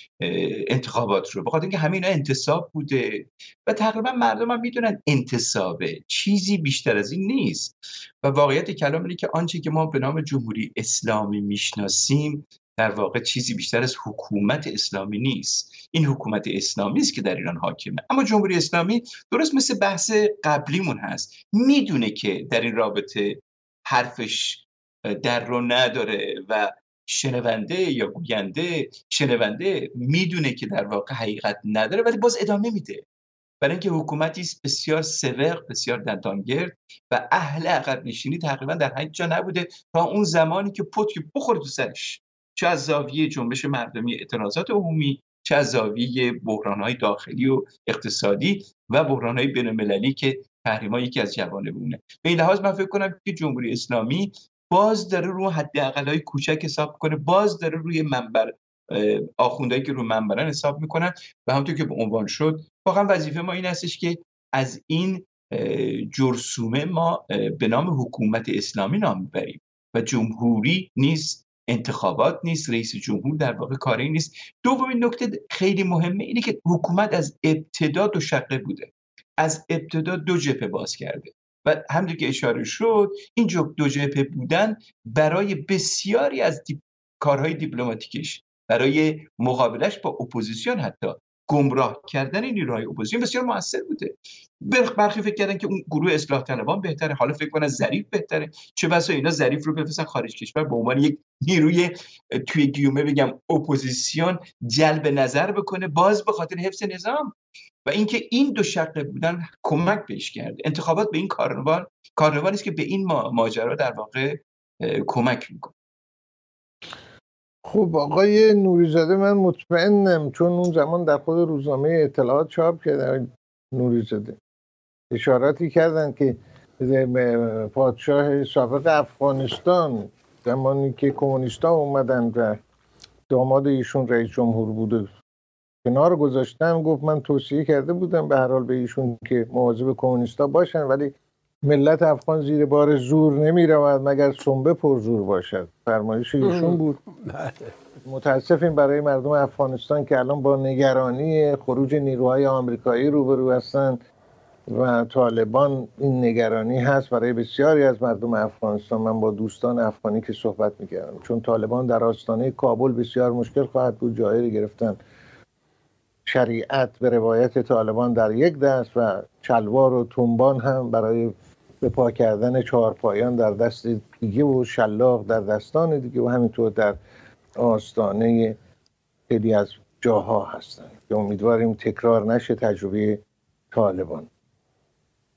S3: انتخابات رو، بخاطر اینکه همه اینا انتصاب بوده و تقریبا مردم هم میدونن انتصابه، چیزی بیشتر از این نیست. و واقعیت کلام اینه که آنچه که ما به نام جمهوری اسلامی میشناسیم در واقع چیزی بیشتر از حکومت اسلامی نیست. این حکومت اسلامی است که در ایران حاکمه، اما جمهوری اسلامی درست مثل بحث قبلیمون هست، میدونه که در این رابطه حرفش در رو نداره و شنونده یا گوینده شنونده میدونه که در واقع حقیقت نداره، ولی باز ادامه میده، برای اینکه حکومتی است بسیار سوق، بسیار دندانگرد و اهل عقب نشینی تقریبا در هیچ جا نبوده تا اون زمانی که پتک بخوره تو سرش، چه از زاویه جنبش مردمی اعتراضات عمومی، چه از زاویه بحران‌های داخلی و اقتصادی و بحران‌های بین‌المللی که تحریم‌ها یکی از جوانب اونه. به این لحاظ من فکر کنم که جمهوری اسلامی باز داره رو حداقل‌های کوچک حساب کنه، باز داره روی منبر آخوندهایی که رو منبرن حساب میکنن و همونطور که به عنوان شد واقعا وظیفه ما این هستش که از این جرثومه ما به نام حکومت اسلامی نام میبریم و جمهوری نیست، انتخابات نیست، رئیس جمهور در واقع کاری نیست. دومین نکته خیلی مهمه اینه که حکومت از ابتدا دو شقه بوده، از ابتدا دو جبهه باز کرده و همونطور که اشاره شد این دو جبهه بودن برای بسیاری از دیپ... کارهای دیپلماتیکش، برای مقابلش با اپوزیسیون، حتی گمراه کردن نیروهای اپوزیسیون بسیار موثر بوده. برخی فکر کردن که اون گروه اصلاح طلبان بهتره، حالا فکر کنن ظریف بهتره، چه بسا اینا ظریف رو بفرستن خارج کشور به عنوان یک نیروی توی گیومه بگم اپوزیسیون جلب نظر بکنه، باز به خاطر حفظ نظام. و اینکه این دو شقه بودن کمک بهش کرده. انتخابات به این کارنوال کارنوالی است که به این ماجرا در واقع کمک میکنه.
S1: خب آقای نوری‌زاده، من مطمئنم چون اون زمان در خود روزنامه اطلاعات چاپ کردن نوری‌زاده اشاراتی کردن که پادشاه سابق افغانستان زمانی که کمونیست‌ها اومدن و داماد ایشون رئیس جمهور بوده کنار گذاشتن، گفت من توصیه کرده بودم به هر حال به ایشون که مواظب کمونیستا باشن، ولی ملت افغان زیر بار زور نمی رود مگر سنبه پر زور باشد. فرمایش ایشون بود. متاسفیم برای مردم افغانستان که الان با نگرانی خروج نیروهای آمریکایی روبرو هستن و طالبان. این نگرانی هست برای بسیاری از مردم افغانستان. من با دوستان افغانی که صحبت می‌کردم، چون طالبان در آستانه کابل بسیار مشکل خواهد بود. جایی گرفتن شریعت به روایت طالبان در یک دست و چلوار و تنبان هم برای به پا کردن چهارپایان در دست دیگه و شلاق در دستان دیگه و همینطور در آستانه خیلی از جاها هستن که امیدواریم تکرار نشه تجربه طالبان.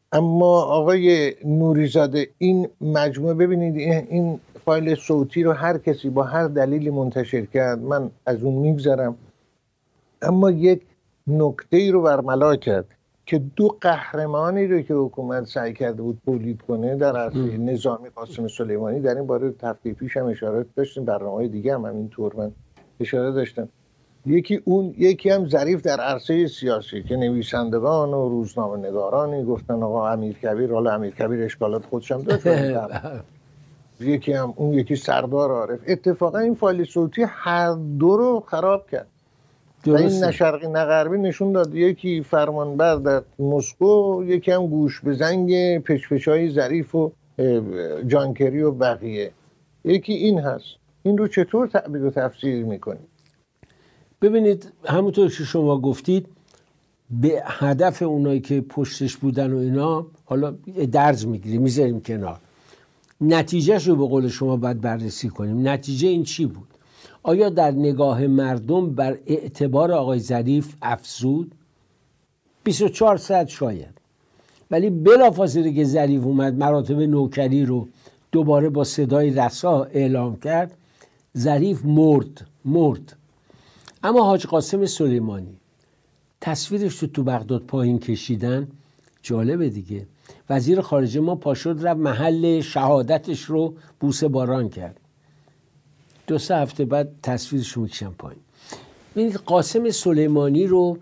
S1: اما آقای نوریزاده این مجموعه ببینید، این فایل صوتی رو هر کسی با هر دلیلی منتشر کرد، من از اون میگذرم، اما یک نکته ای رو برملا کرد که دو قهرمانی رو که حکومت سعی کرده بود تولید کنه در عرصه نظامی، قاسم سلیمانی، در این باره هفته پیش هم اشاره داشتیم، برنامه‌های دیگه هم همینطور من اشاره داشتم، یکی اون، یکی هم ظریف در عرصه سیاسی که نویسندگان و روزنامه نگارانی گفتن آقا امیرکبیر، حالا امیرکبیر اشکالات خودش هم داشت، یکی هم اون یکی سردار عارف. اتفاقا این فایل صوتی هر دو رو خراب کرد و این نه شرقی نه غربی نشون داد، یکی فرمانبر در مسکو، یکی هم گوش به زنگ پچ‌پچ‌های ظریف و جانکری و بقیه، یکی این هست. این رو چطور تعبیر و تفسیر میکنید؟
S2: ببینید همونطور که شما گفتید، به هدف اونایی که پشتش بودن و اینا حالا درز میگیریم میذاریم کنار، نتیجهش رو به قول شما باید بررسی کنیم. نتیجه این چی بود؟ آیا در نگاه مردم بر اعتبار آقای ظریف افزود؟ بیست و چهار ساعت شاید، ولی بلافاصله که ظریف اومد مراتب نوکری رو دوباره با صدای رسا اعلام کرد، ظریف مرد مرد اما حاج قاسم سلیمانی تصویرش رو تو بغداد پایین کشیدن، جالبه دیگه. وزیر خارجه ما پاشد رفت محل شهادتش رو بوسه باران کرد، دو سه هفته بعد تصویرش رو میکشن پایین. ببینید قاسم سلیمانی رو،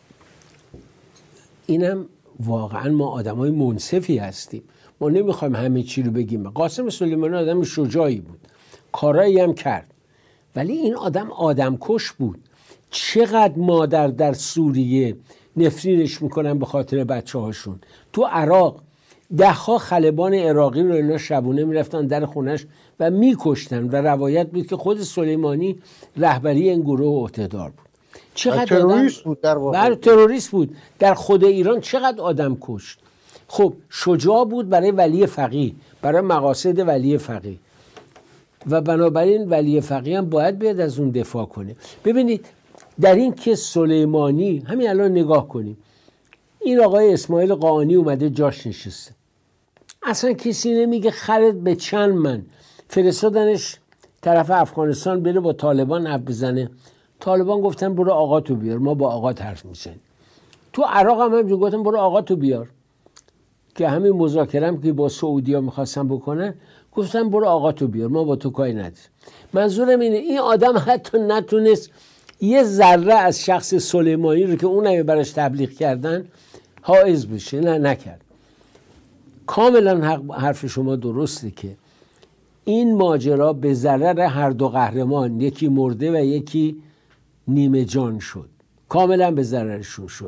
S2: اینم واقعا ما آدمای منصفی هستیم، ما نمیخوایم همه چی رو بگیم. قاسم سلیمانی آدم شجاعی بود، کارایی هم کرد، ولی این آدم آدمکش بود. چقدر مادر در سوریه نفرینش میکنن به خاطر بچه هاشون. تو عراق ده ها خلبان عراقی رو اینا شبونه میرفتن در خونش و میکشتن و روایت بود که خود سلیمانی رهبری این گروه عهده‌دار بود. چقدر
S1: تروریست بود در واقع.
S2: بر تروریست بود. در خود ایران چقدر آدم کشت. خب شجاع بود برای ولی فقیه، برای مقاصد ولی فقیه، و بنابراین ولی فقیه هم باید بیاد از اون دفاع کنه. ببینید در این که سلیمانی، همین الان نگاه کنیم، این آقای اسماعیل قاآنی اومده جاش نشسته، اصلا کسی نمیگه خرد به چند من، فرستادنش طرف افغانستان بره با طالبان حرف بزنه، طالبان گفتن برو آقا تو بیار، ما با آقا حرف میزنیم. تو عراق هم همینجور گفتن برو آقا تو بیار، که همین مذاکره هم که با سعودیا میخواستن بکنن، گفتن برو آقا تو بیار، ما با تو کاری نداریم. منظورم اینه این آدم حتی نتونست یه ذره از شخص سلیمانی رو که اون براش تبلیغ کردن حائز بشه، نه نکرد. کاملا حرف شما درسته که این ماجرا به ضرر هر دو قهرمان، یکی مرده و یکی نیمه جان شد، کاملا به ضررشون شد.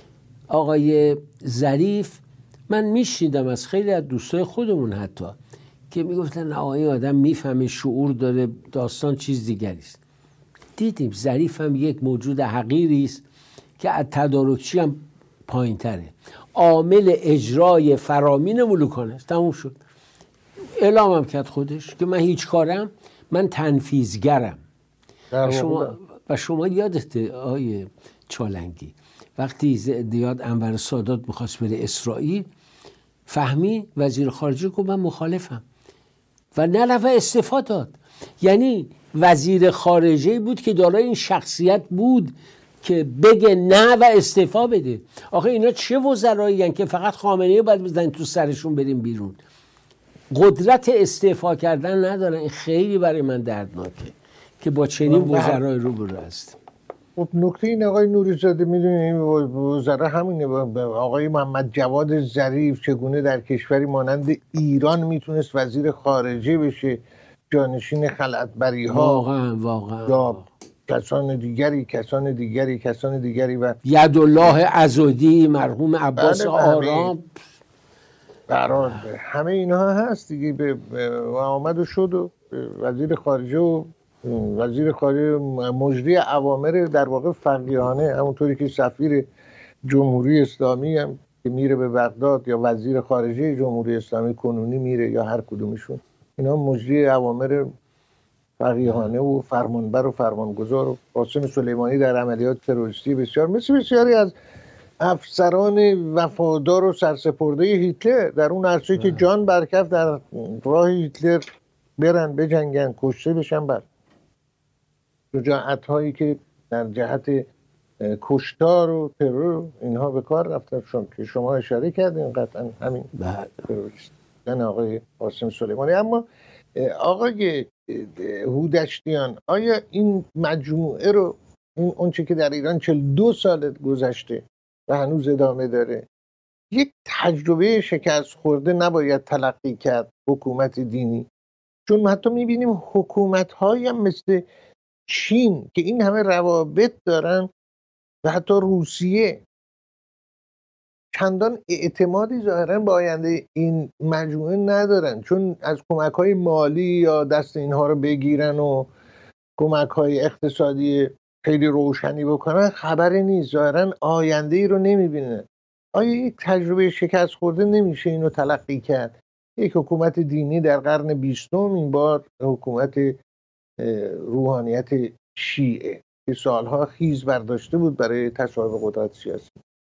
S2: آقای ظریف، من میشنیدم از خیلی از دوستای خودمون حتی که میگفتن آقای آدم میفهمه، شعور داره، داستان چیز دیگری است. دیدیم ظریف هم یک موجود حقیری است که از تدارکچی هم پایین تره، عامل اجرای فرامین ملوکانه است. تموم شد. اعلام هم کرد خودش که من هیچ کارم، من تنفیذگرم. و شما, و شما یادته آیه چالنگی وقتی زیاد انور سادات میخواست بره اسرائیل، فهمی وزیر خارجه گفت من مخالفم و نرفت استعفا داد. یعنی وزیر خارجه بود که دارای این شخصیت بود که بگه نه و استعفا بده. آخه اینا چه وزرایی هستن که فقط خامنه‌ای باید بزنن تو سرشون بریم بیرون، قدرت استعفا کردن ندارن. این خیلی برای من دردناکه که با چنین وزرای روبرو هستیم.
S1: خب نکته این آقای نوریزاده، میدونید وزرا همینه. آقای محمد جواد ظریف چگونه در کشوری مانند ایران میتونست وزیر خارجه بشه، جانشین خلعتبری ها،
S2: واقعا واقعا
S1: یا کسان دیگری کسان دیگری کسان دیگری و
S2: یدالله عضدی، مرحوم عباس آرام،
S1: برای همه اینها هست دیگه. به آمد و شد و وزیر خارجه و وزیر خارجه مجری اوامر در واقع فقیهانه، همونطوری که سفیر جمهوری اسلامی هم که میره به بغداد یا وزیر خارجه جمهوری اسلامی کنونی میره یا هر کدومشون، اینا مجری اوامر فقیهانه و فرمانبر و فرمانگزار. و قاسم سلیمانی در عملیات تروریستی بسیار مثل بسیاری از افسران وفادار و سرسپرده هیتلر در اون عرصه که جان برکف در راه هیتلر برن بجنگن کشته بشن، بر شجاعت هایی که در جهت کشتار و ترور اینها به کار رفتن شما که شما اشاره کردین قطعا همین تروریستن آقای قاسم سلیمانی. اما آقای هودشتیان، آیا این مجموعه رو، این اونچه که در ایران چهل و دو سال گذشته و هنوز ادامه داره، یک تجربه شکست خورده نباید تلقی کرد حکومت دینی؟ چون حتی میبینیم حکومت هایی هم مثل چین که این همه روابط دارن و حتی روسیه چندان اعتمادی ظاهرا به آینده این مجموعه ندارن، چون از کمک های مالی یا دست اینها رو بگیرن و کمک های اقتصادی خیلی روشنی بکنن خبری نیست، ظاهرا آینده ای رو نمیبینن. آیا یک تجربه شکست خورده نمیشه اینو تلقی کرد؟ یک حکومت دینی در قرن بیستم، این بار حکومت روحانیت شیعه که سالها خیز برداشته بود برای تصاحب قدرت سیاسی.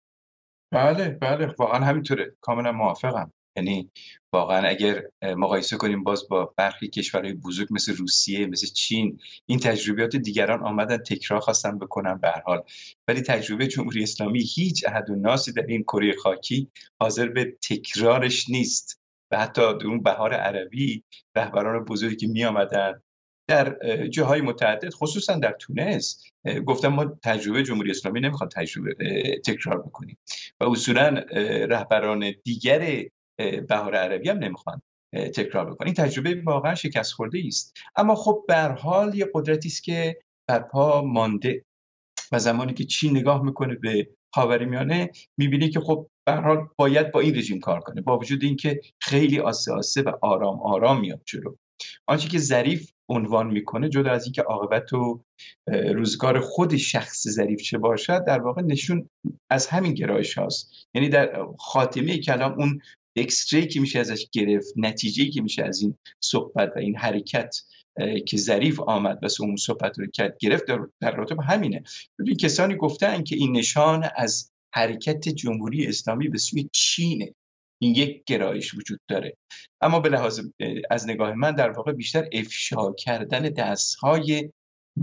S3: بله بله واقعا همینطوره، کاملا موافقم. یعنی واقعا اگر مقایسه کنیم باز با برخی کشورهای بزرگ مثل روسیه، مثل چین، این تجربیات دیگران آمدن تکرار خواستن بکنن به هر حال، ولی تجربه جمهوری اسلامی هیچ احد و ناسی در این کره خاکی حاضر به تکرارش نیست. و حتی در اون بهار عربی رهبران بزرگی که می آمدن در جاهای متعدد خصوصا در تونس گفتم ما تجربه جمهوری اسلامی نمیخواد تجربه تکرار بکنیم و اصولا رهبران دیگر بهار عربی هم نمیخوان تکرار بکنیم. این تجربه واقعا شکست خورده است، اما خب به هر حال یه قدرتی است که برپا مانده و زمانی که چین نگاه میکنه به خاورمیانه میبینی که خب به هر حال باید با این رژیم کار کنه، با وجود اینکه خیلی آسه آسه و آرام آرام میاد جلو. آنچه که ظریف عنوان میکنه جدا از اینکه عاقبت و روزگار خود شخص ظریف چه باشد، در واقع نشون از همین گرایش هاست. یعنی در خاتمه کلام اون اکستری که میشه ازش گرفت، نتیجه‌ای که میشه از این صحبت و این حرکت که ظریف آمد و اون صحبت رو کرد گرفت در رابطه با همینه. ببین کسانی گفتن که این نشان از حرکت جمهوری اسلامی به سوی چینه، این یک گرایش وجود داره، اما به لحاظ از نگاه من در واقع بیشتر افشا کردن دستهای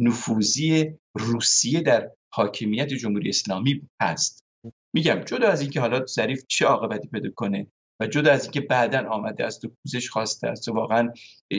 S3: نفوذی روسیه در حاکمیت جمهوری اسلامی هست. میگم جدا از اینکه حالا ظریف چه عاقبتی پیدا کنه و جدا از اینکه بعداً آمده است و پوزش خواسته است و واقعا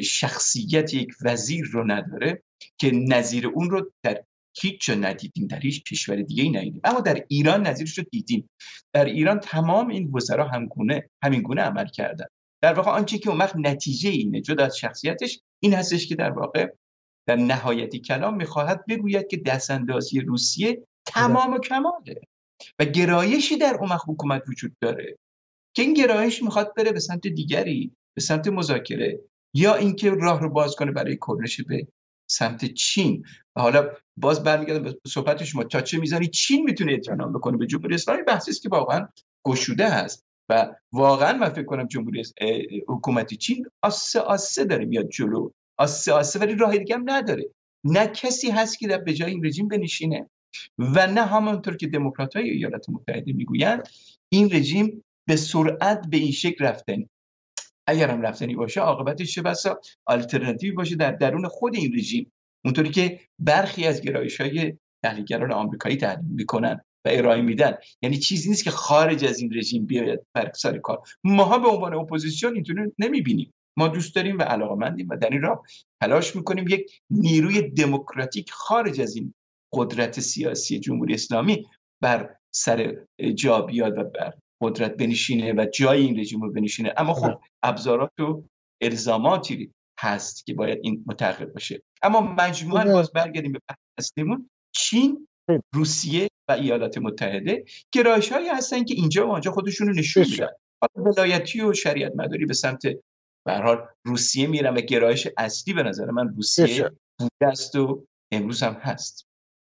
S3: شخصیت یک وزیر رو نداره که نظیر اون رو در هیچ جا ندیدیم، در هیچ کشور دیگه‌ای ندیدیم، اما در ایران نظیرش رو دیدیم. در ایران تمام این وزرا همگونه همین گونه عمل کردن. در واقع آنچه که اون وقت نتیجه اینه جدا از شخصیتش این هستش که در واقع در نهایتی کلام میخواهد بگوید که دستاندازی روسیه تمام و کماله و گرایشی در اون حکومت وجود داره که این گرایش میخواد بره به سمت دیگری، به سمت مذاکره، یا اینکه راه رو باز کنه برای کرنش به سمت چین. و حالا باز برمیگردم به صحبت شما، تا چه میزانی چین میتونه اطمینان بکنه به جمهوری اسلامی، بحثی است که واقعا گشوده هست و واقعا من فکر کنم جمهوری حکومت چین آسه آسه داره میاد جلو، آسه آسه، ولی راه دیگه هم نداره. نه کسی هست که در به جای این رژیم بنشینه و نه همانطور که دموکرات‌های ایالات متحده میگویند این رژیم به سرعت به این شکل رفتنی، اگر هم رفتنی باشه عاقبتش چه بسا آلترناتیوی باشه در درون خود این رژیم، اونطوری که برخی از گرایش‌های تحلیلگران آمریکایی تحلیل میکنن و ارائه میدن. یعنی چیزی نیست که خارج از این رژیم بیاید بر سر کار. ماها به عنوان اپوزیسیون اینطوری نمیبینیم. ما دوست داریم و علاقه‌مندیم و در این راه تلاش میکنیم یک نیروی دموکراتیک خارج از این قدرت سیاسی جمهوری اسلامی بر سر جا بیاد و بر قدرت بنشینه و جای این رژیم رو بنشینه. اما خب ابزارات و الزاماتی هست که باید این متحقق باشه. اما مجموعاً باز برگردیم به اصلیمون، چین، روسیه و ایالات متحده گرایش‌هایی هستن که اینجا و آنجا خودشون رو نشون میدن. ولایتی و شریعت مداری به سمت به هر حال روسیه میرن و گرایش اصلی به نظر من روسیه بوده است و امروز هم هست.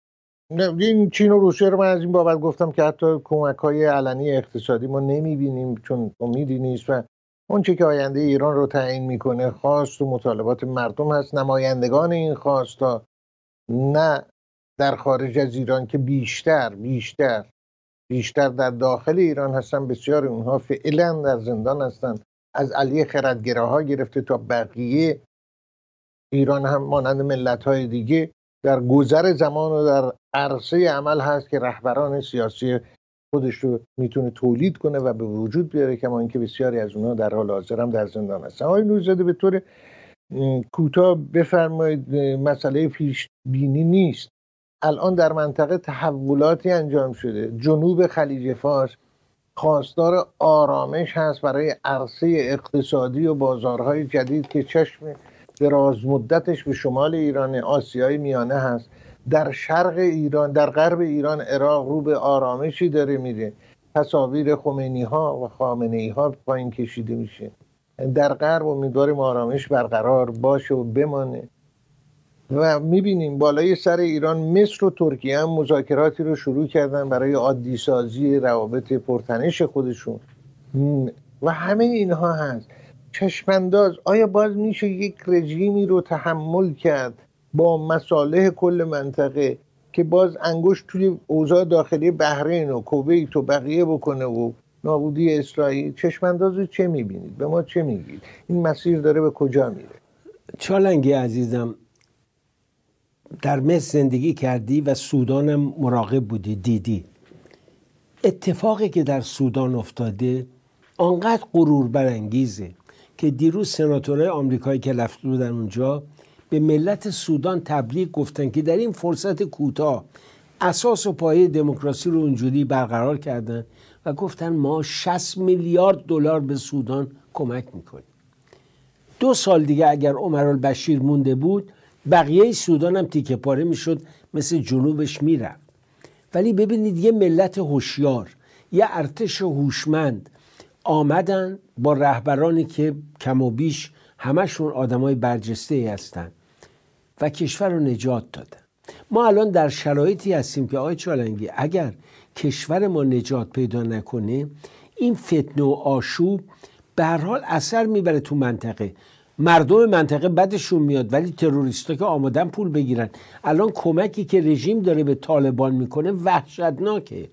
S1: این چین و روسیه رو من از این بابت گفتم که حتی کمک‌های علنی اقتصادی ما نمی‌بینیم چون امیدی نیست و اون چه که آینده ایران رو تعیین میکنه خواست و مطالبات مردم هست. نمایندگان این خواستا نه در خارج از ایران که بیشتر بیشتر بیشتر در داخل ایران هستن، بسیار اونها فعلا در زندان هستن، از علی خردگراها گرفته تا بقیه ایران هم مانند ملت‌های دیگه در گذر زمان و در عرصه عمل هست که رهبران سیاسی خودش رو میتونه تولید کنه و به وجود بیاره، کما اینکه بسیاری از اونها در حال حاضر هم در زندان هستن. آقای نوری‌زاده به طور کوتاه بفرمایید، مسئله پیش بینی نیست. الان در منطقه تحولاتی انجام شده، جنوب خلیج فارس خواستار آرامش هست برای عرصه اقتصادی و بازارهای جدید که چشم دراز مدتش به شمال ایران، آسیای میانه هست. در شرق ایران، در غرب ایران، عراق رو به آرامشی داره میره، تصاویر خمینی ها و خامنه‌ای ها پایین کشیده میشه. در غرب امیدواریم آرامش برقرار باشه و بمانه و میبینیم بالای سر ایران مصر و ترکیه هم مذاکراتی رو شروع کردن برای عادی سازی روابط پرتنش خودشون و همه اینها هست. چشمانداز آیا باز میشه یک رژیمی رو تحمل کرد با مصالح کل منطقه که باز انگشت توی اوضاع داخلی بحرین و کویت و بقیه بکنه و نابودی اسرائیل؟ چشمانداز رو چه میبینید؟ به ما چه میگید؟ این مسیر داره به کجا میره؟
S2: چالنگی عزیزم، در مصر زندگی کردی و سودانم مراقب بودی، دیدی اتفاقی که در سودان افتاده آنقدر غرور برانگیزه که دیروز سناتورهای آمریکایی که رفته بودن اونجا به ملت سودان تبریک گفتن که در این فرصت کوتاه اساس و پایه دموکراسی رو اونجوری برقرار کردن و گفتن ما شصت میلیارد دلار به سودان کمک میکنیم. دو سال دیگه اگر عمرالبشیر مونده بود بقیه سودان هم تیکه پاره میشد، مثل جنوبش میرفت. ولی ببینید یه ملت هوشیار، یه ارتش هوشمند آمدن با رهبرانی که کم و بیش همشون آدمای برجسته هستن و کشور رو نجات دادن. ما الان در شرایطی هستیم که آقای چالنگی اگر کشور ما نجات پیدا نکنه این فتنه و آشوب به هر حال اثر میبره تو منطقه. مردم منطقه بدشون میاد ولی تروریستا که آمادن پول بگیرن. الان کمکی که رژیم داره به طالبان میکنه وحشتناکه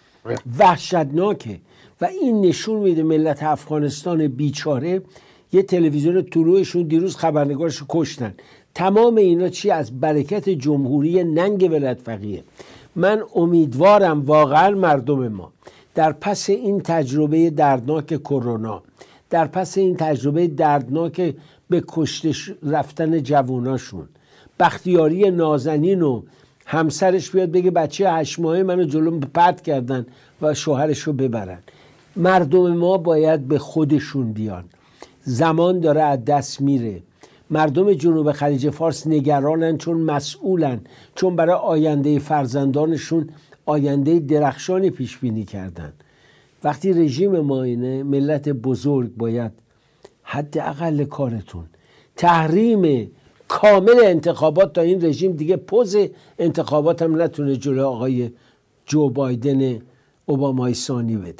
S2: وحشتناکه و این نشون میده ملت افغانستان بیچاره. یه تلویزیون طلوعشون دیروز خبرنگارش کشتن. تمام اینا چی؟ از برکت جمهوری ننگ ولایت فقیه. من امیدوارم واقعا مردم ما در پس این تجربه دردناک کرونا، در پس این تجربه دردناک به کشته رفتن جواناشون، بختیاری نازنین و همسرش بیاد بگه بچه هشت ماهه منو جلوم پرت کردن و شوهرش رو ببرن. مردم ما باید به خودشون بیان. زمان داره از دست میره. مردم جنوب خلیج فارس نگرانن چون مسئولن، چون برای آینده فرزندانشون آینده درخشانی پیش بینی کردن. وقتی رژیم ما اینه، ملت بزرگ باید حداقل کارتون تحریم کامل انتخابات تا این رژیم دیگه پوز انتخابات هم نتونه جلوی آقای جو بایدن اوبامای ثانی بده.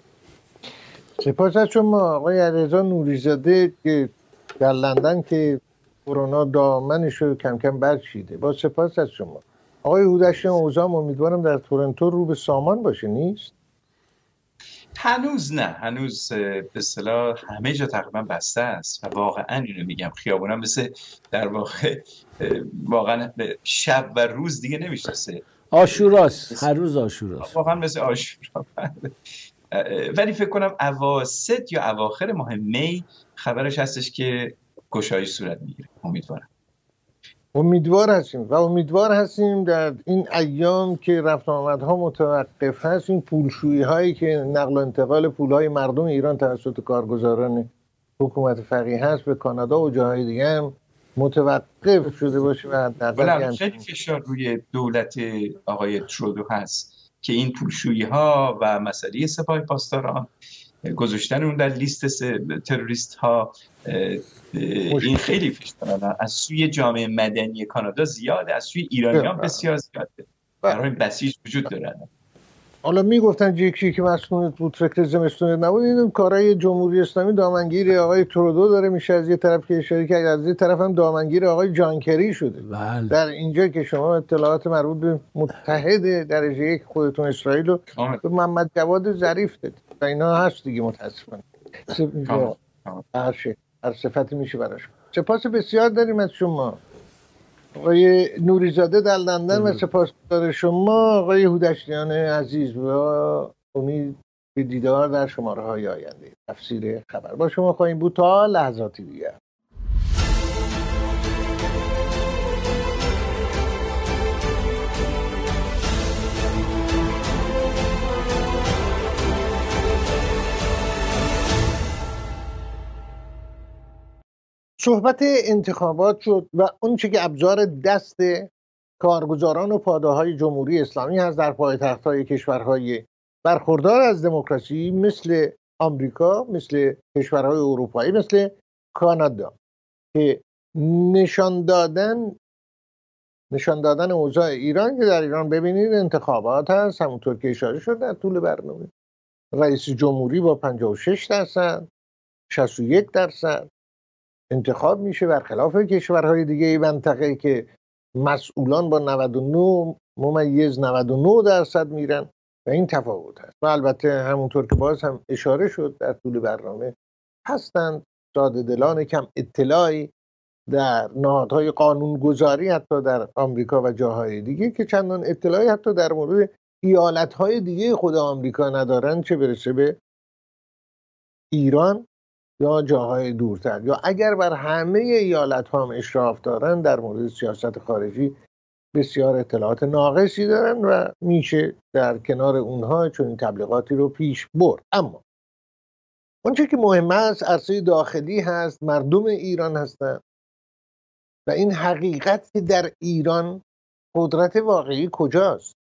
S1: سپاس از شما آقای علیرضا نوری‌زاده که در لندن که کرونا دامنش رو کم کم برچیده. با سپاس از شما. آقای هودشیان، اوضاع امیدوارم در تورنتو رو به سامان باشه، نیست؟
S3: هنوز نه، هنوز به اصطلاح همه جا تقریبا بسته است و واقعا اینو میگم خیابونم مثل در واقع واقعا شب و روز دیگه نمیشناسه.
S2: عاشوراست، هر روز عاشوراست،
S3: واقعا مثل عاشورا. ولی فکر کنم اواسط یا اواخر ماه می خبرش هستش که گشایش صورت میگیره. امیدوارم
S1: امیدوار هستیم و امیدوار هستیم در این ایام که رفت آمدها متوقف هست، این پولشویی هایی که نقل و انتقال پول های مردم ایران توسط کارگزاران حکومت فقیه هست به کانادا و جاهای دیگه هم متوقف شده باشه و
S3: حداقل خیلی فشار روی دولت آقای ترودو هست که این پولشویی ها و مسئله سپاه پاسداران، گذاشتن اون در لیست تروریست ها، این خیلی فشار از سوی جامعه مدنی کانادا زیاده، از سوی ایرانیان بسیار زیاده. برای بسیج وجود داره.
S1: حالا میگفتن یکی که مسئول بود فکر زمستون نبود. این کارهای جمهوری اسلامی دامنگیر آقای ترودو داره میشه از یه طرف که اشاره کرد، از یه طرف هم دامنگیر آقای جانکری شده.
S2: بله.
S1: در اینجا که شما اطلاعات مربوط به متحد درجه یک خودتون اسرائیل رو به محمد جواد ظریف دادید و اینا هست دیگه متاسفانه. هر شکل هر صفتی میشه براش. سپاس بسیار داریم از شما آقای نوریزاده در لندن و سپاسگزار شما آقای هودشتیان عزیز و امید به دیدار در شماره های آینده تفسیر خبر. با شما خواهیم بود تا لحظاتی دیگر. صحبت انتخابات شد و اون چه که ابزار دست کارگزاران و پاداهای جمهوری اسلامی هست در پایتخت‌های کشورهای برخوردار از دموکراسی مثل آمریکا، مثل کشورهای اروپایی، مثل کانادا، که نشان دادن نشان دادن اوضاع ایران که در ایران ببینید انتخابات هست، همونطور که اشاره شد در طول برنامه. رئیس جمهوری با پنجاه و شش درصد، شصت و یک درصد انتخاب میشه، برخلاف کشورهای دیگه منطقه که مسئولان با نود و نه ممیز نود و نه درصد میرن و این تفاوت هست. و البته همونطور که باز هم اشاره شد در طول برنامه هستند ساده دلان کم اطلاعی در نهادهای قانونگذاری حتی در آمریکا و جاهای دیگه که چندان اطلاعی حتی در مورد ایالتهای دیگه خود آمریکا ندارن، چه برسه به ایران یا جاهای دورتر، یا اگر بر همه ایالت ها هم اشراف دارن در مورد سیاست خارجی بسیار اطلاعات ناقصی دارن و میشه در کنار اونها چون این تبلیغاتی رو پیش برد. اما اونچه که مهم است عرصه داخلی هست، مردم ایران هستن و این حقیقت که در ایران قدرت واقعی کجاست.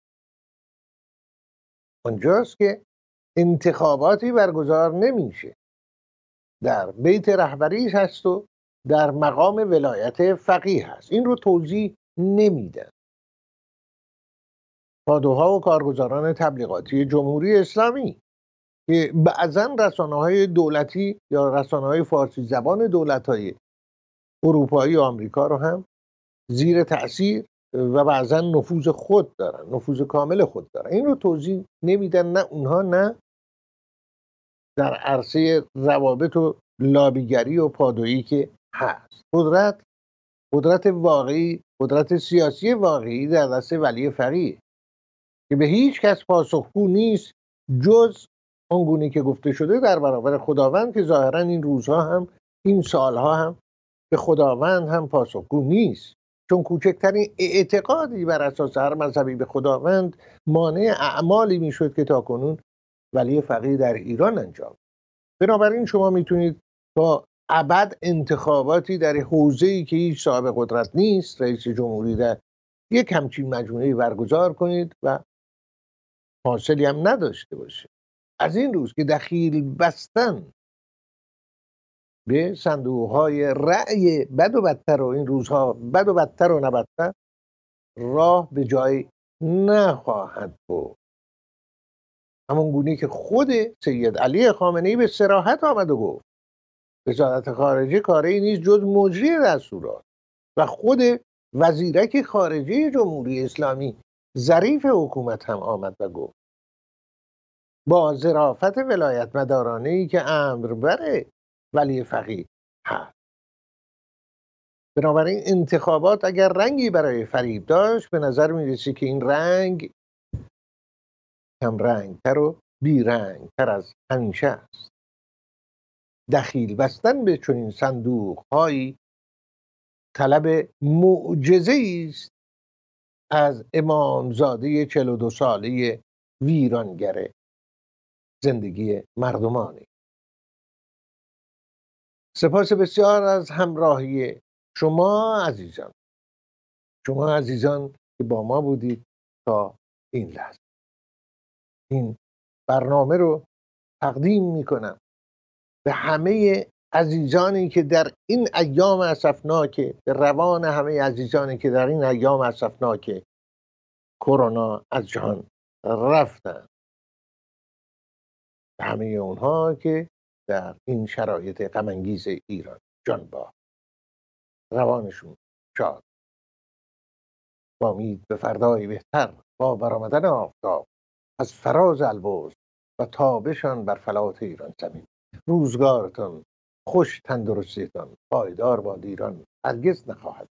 S1: اونجاست که انتخاباتی برگزار نمیشه، در بیت رهبری هست و در مقام ولایت فقیه هست. این رو توضیح نمیدن. پادوها و کارگزاران تبلیغاتی جمهوری اسلامی که بعضا رسانه‌های دولتی یا رسانه‌های فارسی زبان دولت‌های اروپایی و آمریکا رو هم زیر تأثیر و بعضا نفوذ خود دارن، نفوذ کامل خود دارن. این رو توضیح نمیدن، نه اونها نه در عرصه روابط و لابیگری و پادویی که هست. قدرت قدرت واقعی، قدرت سیاسی واقعی در دست ولی فقیه که به هیچ کس پاسخگو نیست جز اونگونه که گفته شده در برابر خداوند، که ظاهرا این روزها هم این سالها هم به خداوند هم پاسخگو نیست، چون کوچکترین اعتقادی بر اساس هر مذهبی به خداوند مانع اعمالی میشد که تاکنون ولی فقیه در ایران انجام. بنابراین شما میتونید با ابد انتخاباتی در حوزه‌ای که هیچ صاحب قدرت نیست، رئیس جمهوری، در یک همچین مجموعه برگزار کنید و حاصلی هم نداشته باشه. از این روز که دخیل بستن به صندوق‌های رأی بد و بدتر و این روزها بد و بدتر و نبدتر راه به جای نخواهد بود. همون گونه که خود سید علی خامنه‌ای به صراحت آمد و گفت وزارت خارجه کاری نیست جز مجری دستورات، و خود وزیرک خارجه جمهوری اسلامی ظریف حکومت هم آمد و گفت با ظرافت ولایت مدارانه‌ای که امر بر ولی فقیه هست. بنابراین انتخابات اگر رنگی برای فریب داشت، به نظر میرسه که این رنگ کم رنگتر و بی رنگتر از همیشه است. دخیل بستن به چنین صندوق هایی طلب معجزه‌ای است از امامزاده چهل و دو ساله ویرانگر زندگی مردمانی. سپاس بسیار از همراهی شما عزیزان، شما عزیزان که با ما بودید تا این لحظه. این برنامه رو تقدیم میکنم به همه عزیزانی که در این ایام اسفناک، به روان همه عزیزانی که در این ایام اسفناک کرونا از جهان رفتن. همه اونها که در این شرایط غم‌انگیز ایران جان باخت، روانشون شاد، با امید به فردایی بهتر، با برآمدن آفتاب از فراز البرز و تابشان بر فلات ایران زمین. روزگارتان خوش، تندرستیتان پایدار باد. ایران هرگز نخواهد